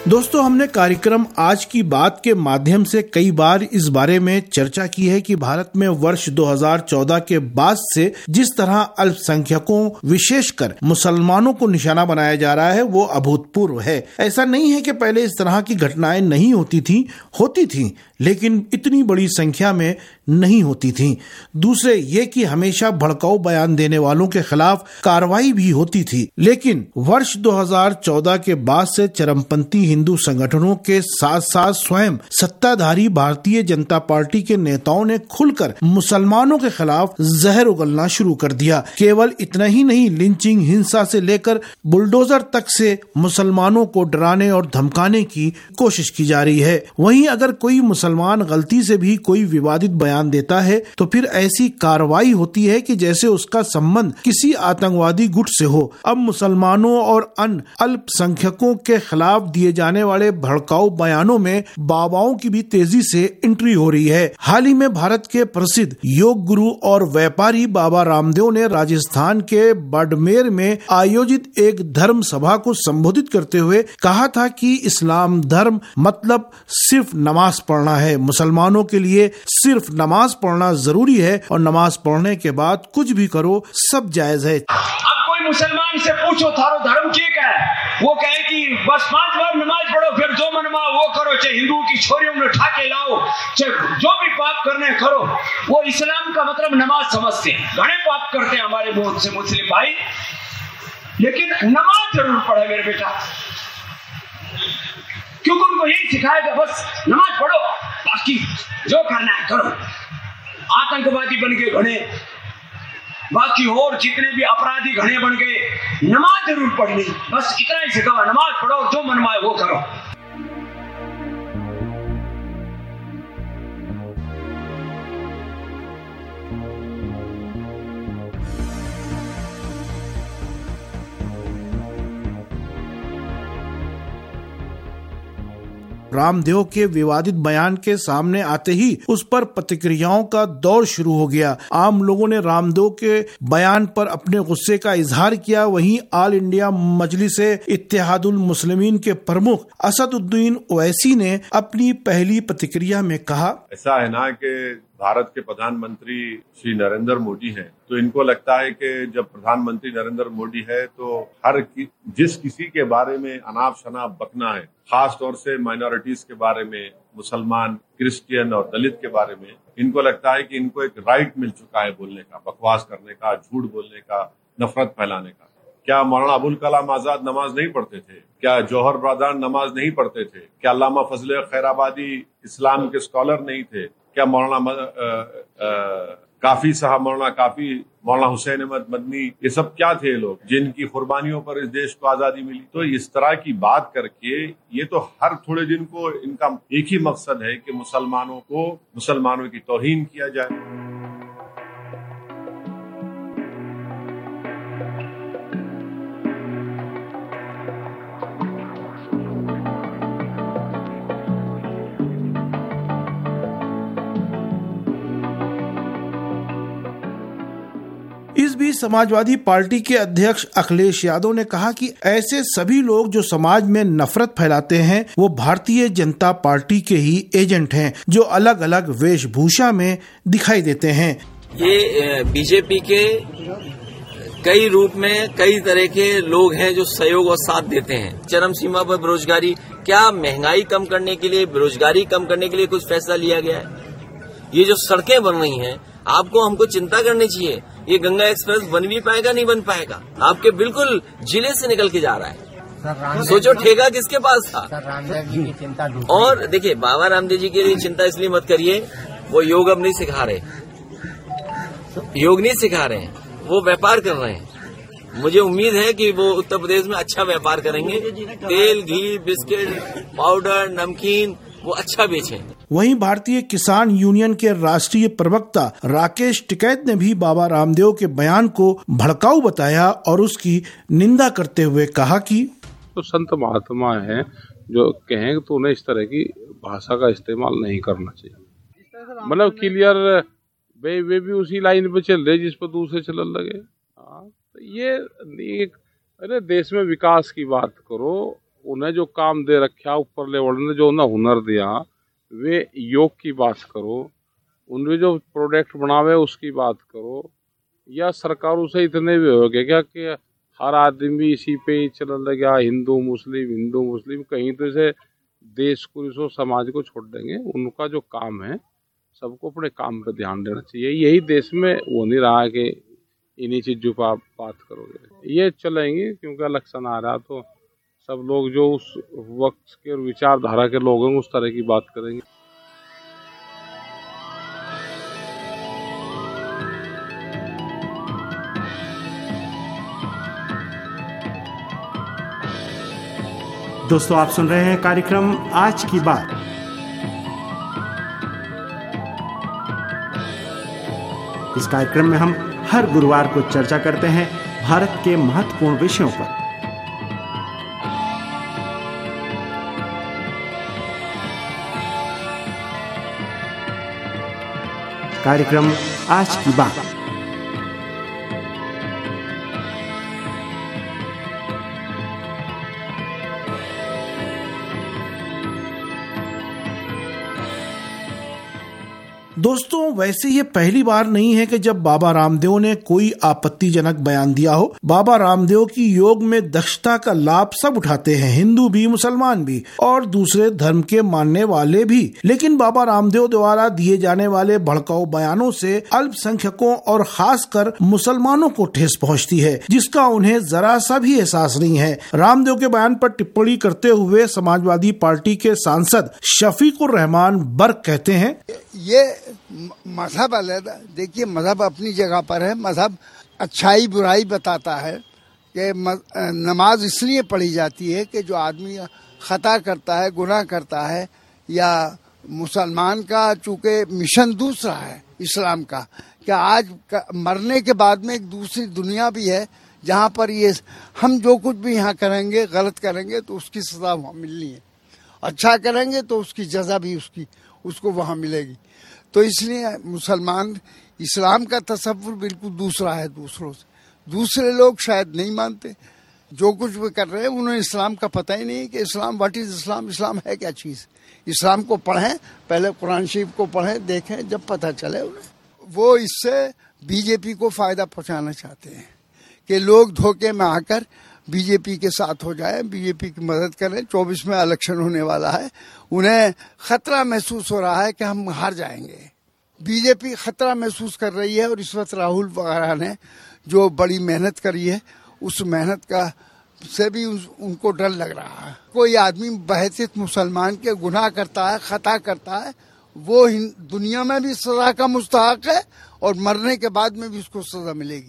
दोस्तों, हमने कार्यक्रम आज की बात के माध्यम से कई बार इस बारे में चर्चा की है कि भारत में वर्ष 2014 के बाद से जिस तरह अल्पसंख्यकों विशेषकर मुसलमानों को निशाना बनाया जा रहा है वो अभूतपूर्व है। ऐसा नहीं है कि पहले इस तरह की घटनाएं नहीं होती थी, लेकिन इतनी बड़ी संख्या में नहीं होती थी। दूसरे ये कि हमेशा भड़काऊ बयान देने वालों के खिलाफ कार्रवाई भी होती थी, लेकिन वर्ष 2014 के बाद से चरमपंथी हिंदू संगठनों के साथ साथ स्वयं सत्ताधारी भारतीय जनता पार्टी के नेताओं ने खुलकर मुसलमानों के खिलाफ जहर उगलना शुरू कर दिया। केवल इतना ही नहीं, लिंचिंग, हिंसा से लेकर बुलडोजर तक से मुसलमानों को डराने और धमकाने की कोशिश की जा रही है। वहीं अगर कोई मुसलमान गलती से भी कोई विवादित बयान देता है तो फिर ऐसी कार्रवाई होती है कि जैसे उसका संबंध किसी आतंकवादी गुट से हो। अब मुसलमानों और अन्य अल्पसंख्यकों के खिलाफ दिए जाने वाले भड़काऊ बयानों में बाबाओं की भी तेजी से एंट्री हो रही है। हाल ही में भारत के प्रसिद्ध योग गुरु और व्यापारी बाबा रामदेव ने राजस्थान के बाड़मेर में आयोजित एक धर्म सभा को संबोधित करते हुए कहा था कि इस्लाम धर्म मतलब सिर्फ नमाज पढ़ना है। मुसलमानों के लिए सिर्फ नमाज पढ़ना जरूरी है और नमाज पढ़ने के बाद कुछ भी करो सब जायज है। अब कोई मुसलमान से पूछो थारो धर्म क्या है, वो कहे कि बस 5 बार नमाज पढ़ो, फिर जो मनवा वो करो, चाहे हिंदू की छोरियों में उठा के लाओ, चाहे जो भी पाप करने करो। वो इस्लाम का मतलब नमाज समझते हैं। घने पाप करते हैं हमारे बहुत से मुस्लिम भाई, लेकिन नमाज जरूर पढ़े मेरे बेटा, क्योंकि उनको यही सिखाएगा बस नमाज पढ़ो, बाकी जो करना है करो। आतंकवादी बन गए घने, बाकी और जितने भी अपराधी घने बन गए, नमाज जरूर पढ़नी, बस इतना ही सिखावा, नमाज पढ़ो, जो मनवाए वो करो। रामदेव के विवादित बयान के सामने आते ही उस पर प्रतिक्रियाओं का दौर शुरू हो गया। आम लोगों ने रामदेव के बयान पर अपने गुस्से का इजहार किया। वहीं ऑल इंडिया मजलिस इत्तेहादुल मुस्लिमीन के प्रमुख असदुद्दीन ओवैसी ने अपनी पहली प्रतिक्रिया में कहा, ऐसा है ना कि भारत के प्रधानमंत्री श्री नरेंद्र मोदी हैं, तो इनको लगता है कि जब प्रधानमंत्री नरेंद्र मोदी है तो जिस किसी के बारे में अनाप शनाप बकना है, खास तौर से माइनॉरिटीज के बारे में, मुसलमान, क्रिश्चियन और दलित के बारे में, इनको लगता है कि इनको एक राइट मिल चुका है बोलने का, बकवास करने का, झूठ बोलने का, नफरत फैलाने का। क्या मौलाना अबुल कलाम आजाद नमाज नहीं पढ़ते थे? क्या जौहर ब्रादान नमाज नहीं पढ़ते थे? क्या अल्लामा फजल खैराबादी इस्लाम के स्कॉलर नहीं थे? क्या मौलाना काफी साहब, मौलाना काफी, मौलाना हुसैन अहमद मदनी, ये सब क्या थे लोग जिनकी कुर्बानियों पर इस देश को आजादी मिली? तो इस तरह की बात करके ये तो हर थोड़े दिन को इनका एक ही मकसद है कि मुसलमानों की तौहीन किया जाए। इस बीच समाजवादी पार्टी के अध्यक्ष अखिलेश यादव ने कहा कि ऐसे सभी लोग जो समाज में नफरत फैलाते हैं वो भारतीय जनता पार्टी के ही एजेंट हैं, जो अलग अलग वेशभूषा में दिखाई देते हैं। ये बीजेपी के कई रूप में कई तरह के लोग हैं जो सहयोग और साथ देते हैं। चरम सीमा पर बेरोजगारी, क्या महंगाई कम करने के लिए, बेरोजगारी कम करने के लिए कुछ फैसला लिया गया है? ये जो सड़कें बन रही हैं, आपको हमको चिंता करनी चाहिए। ये गंगा एक्सप्रेस बन भी पाएगा नहीं बन पाएगा, आपके बिल्कुल जिले से निकल के जा रहा है। सोचो ठेका किसके पास था? रामदेव जी की चिंता। और देखिए, बाबा रामदेव जी के लिए चिंता इसलिए मत करिए, वो योग अब नहीं सिखा रहे, योग नहीं सिखा रहे हैं, वो व्यापार कर रहे हैं। मुझे उम्मीद है कि वो उत्तर प्रदेश में अच्छा व्यापार करेंगे। तेल, घी, बिस्किट, पाउडर, नमकीन वो अच्छा बेचें। वहीं भारतीय किसान यूनियन के राष्ट्रीय प्रवक्ता राकेश टिकैत ने भी बाबा रामदेव के बयान को भड़काऊ बताया और उसकी निंदा करते हुए कहा कि तो संत महात्मा हैं जो कहें तो उन्हें इस तरह की भाषा का इस्तेमाल नहीं करना चाहिए। मतलब क्लियर वे भी उसी लाइन पे चल रहे जिस पर दूसरे चलने लगे। तो ये अरे देश में विकास की बात करो, उन्हें जो काम दे रखा ऊपर लेवल ने जो उन्हें हुनर दिया, वे योग की बात करो, उनमें जो प्रोडक्ट बनावे उसकी बात करो, या सरकारों से इतने भी हो गए क्या कि हर आदमी इसी पे ही चलने लगा, हिंदू मुस्लिम, कहीं तो इसे देश को इसको समाज को छोड़ देंगे। उनका जो काम है सबको अपने काम पे ध्यान देना चाहिए। यही देश में वो नहीं रहा कि इन्हीं चीजों पर आप बात करोगे, ये चलेंगे क्योंकि इलेक्शन आ रहा तो सब लोग जो उस वक्त के विचारधारा के लोग हैं उस तरह की बात करेंगे। दोस्तों, आप सुन रहे हैं कार्यक्रम आज की बात। इस कार्यक्रम में हम हर गुरुवार को चर्चा करते हैं भारत के महत्वपूर्ण विषयों पर। कार्यक्रम आज की बात। दोस्तों, वैसे ये पहली बार नहीं है कि जब बाबा रामदेव ने कोई आपत्तिजनक बयान दिया हो। बाबा रामदेव की योग में दक्षता का लाभ सब उठाते हैं, हिंदू भी, मुसलमान भी और दूसरे धर्म के मानने वाले भी। लेकिन बाबा रामदेव द्वारा दिए जाने वाले भड़काऊ बयानों से अल्पसंख्यकों और खासकर मुसलमानों को ठेस पहुंचती है, जिसका उन्हें जरा सा भी एहसास नहीं है। रामदेव के बयान पर टिप्पणी करते हुए समाजवादी पार्टी के सांसद शफीकुर रहमान बर्क कहते हैं, ये मजहब अलग, देखिए मजहब अपनी जगह पर है। मजहब अच्छाई बुराई बताता है कि नमाज इसलिए पढ़ी जाती है कि जो आदमी खता करता है, गुनाह करता है, या मुसलमान का चूंकि मिशन दूसरा है इस्लाम का, क्या आज मरने के बाद में एक दूसरी दुनिया भी है जहाँ पर ये हम जो कुछ भी यहाँ करेंगे, गलत करेंगे तो उसकी सजा वहाँ मिलनी है, अच्छा करेंगे तो उसकी जजा भी उसको वहाँ मिलेगी। तो इसलिए मुसलमान इस्लाम का तसव्वुर बिल्कुल दूसरा है दूसरों से। दूसरे लोग शायद नहीं मानते, जो कुछ भी कर रहे हैं उन्हें इस्लाम का पता ही नहीं है कि इस्लाम, व्हाट इज इस्लाम, इस्लाम है क्या चीज़। इस्लाम को पढ़ें, पहले कुरान शरीफ को पढ़ें, देखें, जब पता चले उन्हें। वो इससे बीजेपी को फ़ायदा पहुँचाना चाहते हैं कि लोग धोखे में आकर बीजेपी के साथ हो जाए, बीजेपी की मदद करें। 24 में इलेक्शन होने वाला है, उन्हें खतरा महसूस हो रहा है कि हम हार जाएंगे। बीजेपी खतरा महसूस कर रही है और इस वक्त राहुल वगैरह ने जो बड़ी मेहनत करी है, उस मेहनत का से भी उनको डर लग रहा है। कोई आदमी बहैसियत मुसलमान के गुनाह करता है, खता करता है, वो दुनिया में भी सजा का मुस्तहक है और मरने के बाद में भी उसको सजा मिलेगी।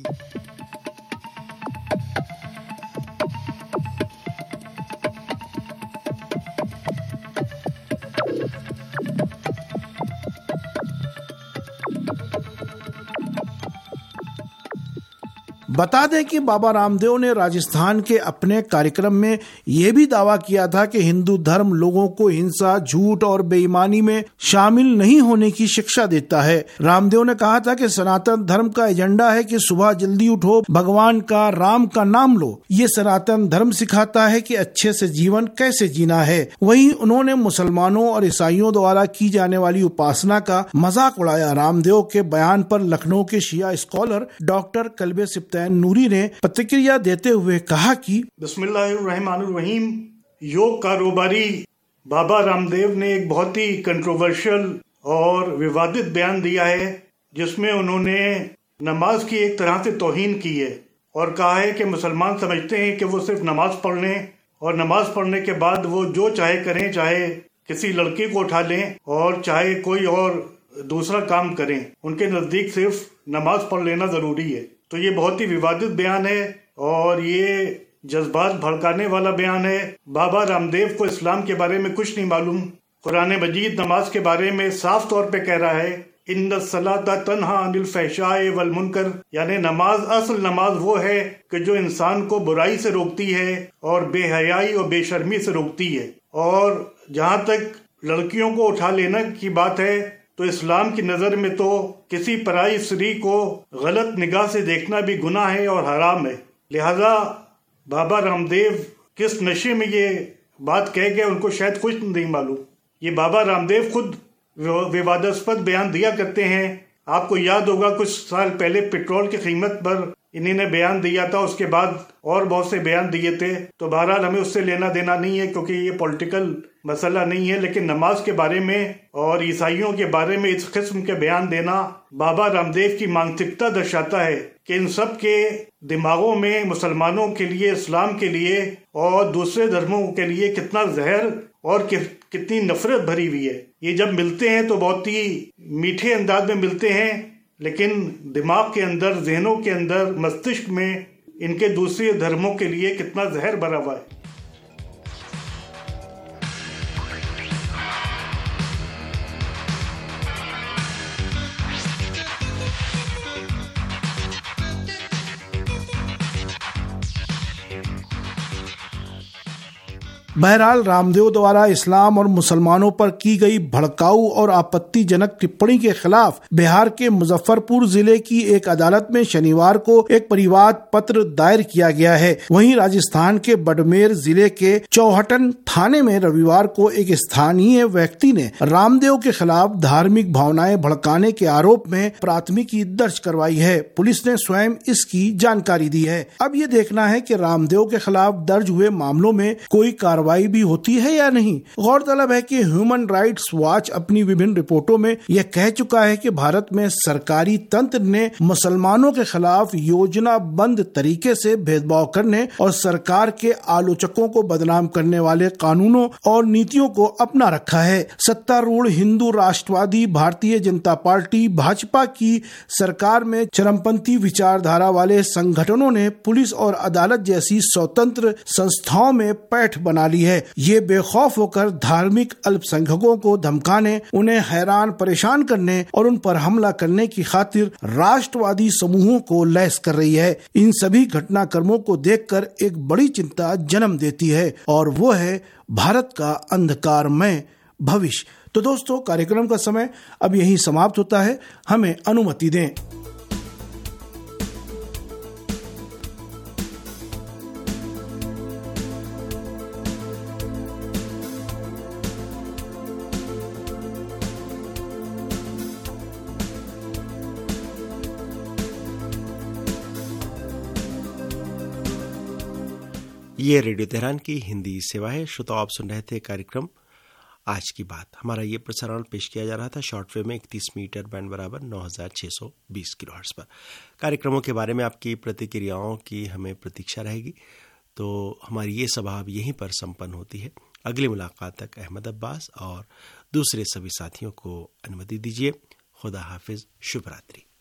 बता दें कि बाबा रामदेव ने राजस्थान के अपने कार्यक्रम में यह भी दावा किया था कि हिंदू धर्म लोगों को हिंसा, झूठ और बेईमानी में शामिल नहीं होने की शिक्षा देता है। रामदेव ने कहा था कि सनातन धर्म का एजेंडा है कि सुबह जल्दी उठो, भगवान का, राम का नाम लो। ये सनातन धर्म सिखाता है कि अच्छे से जीवन कैसे जीना है। वहीं उन्होंने मुसलमानों और ईसाइयों द्वारा की जाने वाली उपासना का मजाक उड़ाया। रामदेव के बयान पर लखनऊ के शिया स्कॉलर डॉक्टर कल्बे सिप्तैन नूरी ने प्रतिक्रिया देते हुए कहा कि बिस्मिल्लाहिर्रहमानिर्रहीम, योग कारोबारी बाबा रामदेव ने एक बहुत ही कंट्रोवर्शियल और विवादित बयान दिया है, जिसमें उन्होंने नमाज की एक तरह से तौहीन की है और कहा है कि मुसलमान समझते हैं कि वो सिर्फ नमाज पढ़ लें और नमाज पढ़ने के बाद वो जो चाहे करें, चाहे किसी लड़की को उठा लें और चाहे कोई और दूसरा काम करें, उनके नजदीक सिर्फ नमाज पढ़ लेना जरूरी है। तो ये बहुत ही विवादित बयान है और ये जज्बात भड़काने वाला बयान है। बाबा रामदेव को इस्लाम के बारे में कुछ नहीं मालूम। कुरान मजीद नमाज के बारे में साफ तौर पे कह रहा है, इन्नस सलाता तन्हा अनिल फहशाए वल मुनकर, यानी नमाज, असल नमाज वो है कि जो इंसान को बुराई से रोकती है और बेहयाई और बेशर्मी से रोकती है। और जहाँ तक लड़कियों को उठा लेने की बात है, तो इस्लाम की नज़र में तो किसी पराई स्त्री को गलत निगाह से देखना भी गुनाह है और हराम है। लिहाजा बाबा रामदेव किस नशे में ये बात कह के उनको शायद कुछ नहीं मालूम। ये बाबा रामदेव खुद विवादास्पद बयान दिया करते हैं। आपको याद होगा कुछ साल पहले पेट्रोल की कीमत पर इन्हीं ने बयान दिया था, उसके बाद और बहुत से बयान दिए थे। तो बहरहाल हमें उससे लेना देना नहीं है क्योंकि ये पॉलिटिकल मसला नहीं है। लेकिन नमाज के बारे में और ईसाइयों के बारे में इस किस्म के बयान देना बाबा रामदेव की मानसिकता दर्शाता है कि इन सब के दिमागों में मुसलमानों के लिए, इस्लाम के लिए और दूसरे धर्मों के लिए कितना जहर और कितनी नफरत भरी हुई है। ये जब मिलते हैं तो बहुत ही मीठे अंदाज में मिलते हैं, लेकिन दिमाग के अंदर, जहनों के अंदर, मस्तिष्क में इनके दूसरे धर्मों के लिए कितना जहर भरा हुआ है। बहरहाल रामदेव द्वारा इस्लाम और मुसलमानों पर की गई भड़काऊ और आपत्तिजनक टिप्पणी के खिलाफ बिहार के मुजफ्फरपुर जिले की एक अदालत में शनिवार को एक परिवाद पत्र दायर किया गया है। वहीं राजस्थान के बाड़मेर जिले के चौहटन थाने में रविवार को एक स्थानीय व्यक्ति ने रामदेव के खिलाफ धार्मिक भावनाएं भड़काने के आरोप में प्राथमिकी दर्ज करवाई है। पुलिस ने स्वयं इसकी जानकारी दी है। अब ये देखना है कि रामदेव के खिलाफ दर्ज हुए मामलों में कोई कार्रवाई भी होती है या नहीं। गौरतलब है कि ह्यूमन राइट्स वॉच अपनी विभिन्न रिपोर्टों में यह कह चुका है कि भारत में सरकारी तंत्र ने मुसलमानों के खिलाफ योजनाबद्ध तरीके से भेदभाव करने और सरकार के आलोचकों को बदनाम करने वाले कानूनों और नीतियों को अपना रखा है। सत्तारूढ़ हिंदू राष्ट्रवादी भारतीय जनता पार्टी भाजपा की सरकार में चरमपंथी विचारधारा वाले संगठनों ने पुलिस और अदालत जैसी स्वतंत्र संस्थाओं में पैठ बना ली है। ये बेखौफ होकर धार्मिक अल्पसंख्यकों को धमकाने, उन्हें हैरान परेशान करने और उन पर हमला करने की खातिर राष्ट्रवादी समूहों को लैस कर रही है। इन सभी घटनाक्रमों को देखकर एक बड़ी चिंता जन्म देती है और वो है भारत का अंधकारमय भविष्य। तो दोस्तों, कार्यक्रम का समय अब यहीं समाप्त होता है। हमें अनुमति दें। ये रेडियो तेहरान की हिंदी सेवा है। श्रोताओ, आप सुन रहे थे कार्यक्रम आज की बात। हमारा ये प्रसारण पेश किया जा रहा था शॉर्टवेव में 31 मीटर बैंड बराबर 9620 किलोहर्ट्ज पर। कार्यक्रमों के बारे में आपकी प्रतिक्रियाओं की हमें प्रतीक्षा रहेगी। तो हमारी ये सभा अब यहीं पर संपन्न होती है। अगली मुलाकात तक अहमद अब्बास और दूसरे सभी साथियों को अनुमति दीजिए। खुदा हाफिज, शुभ रात्रि।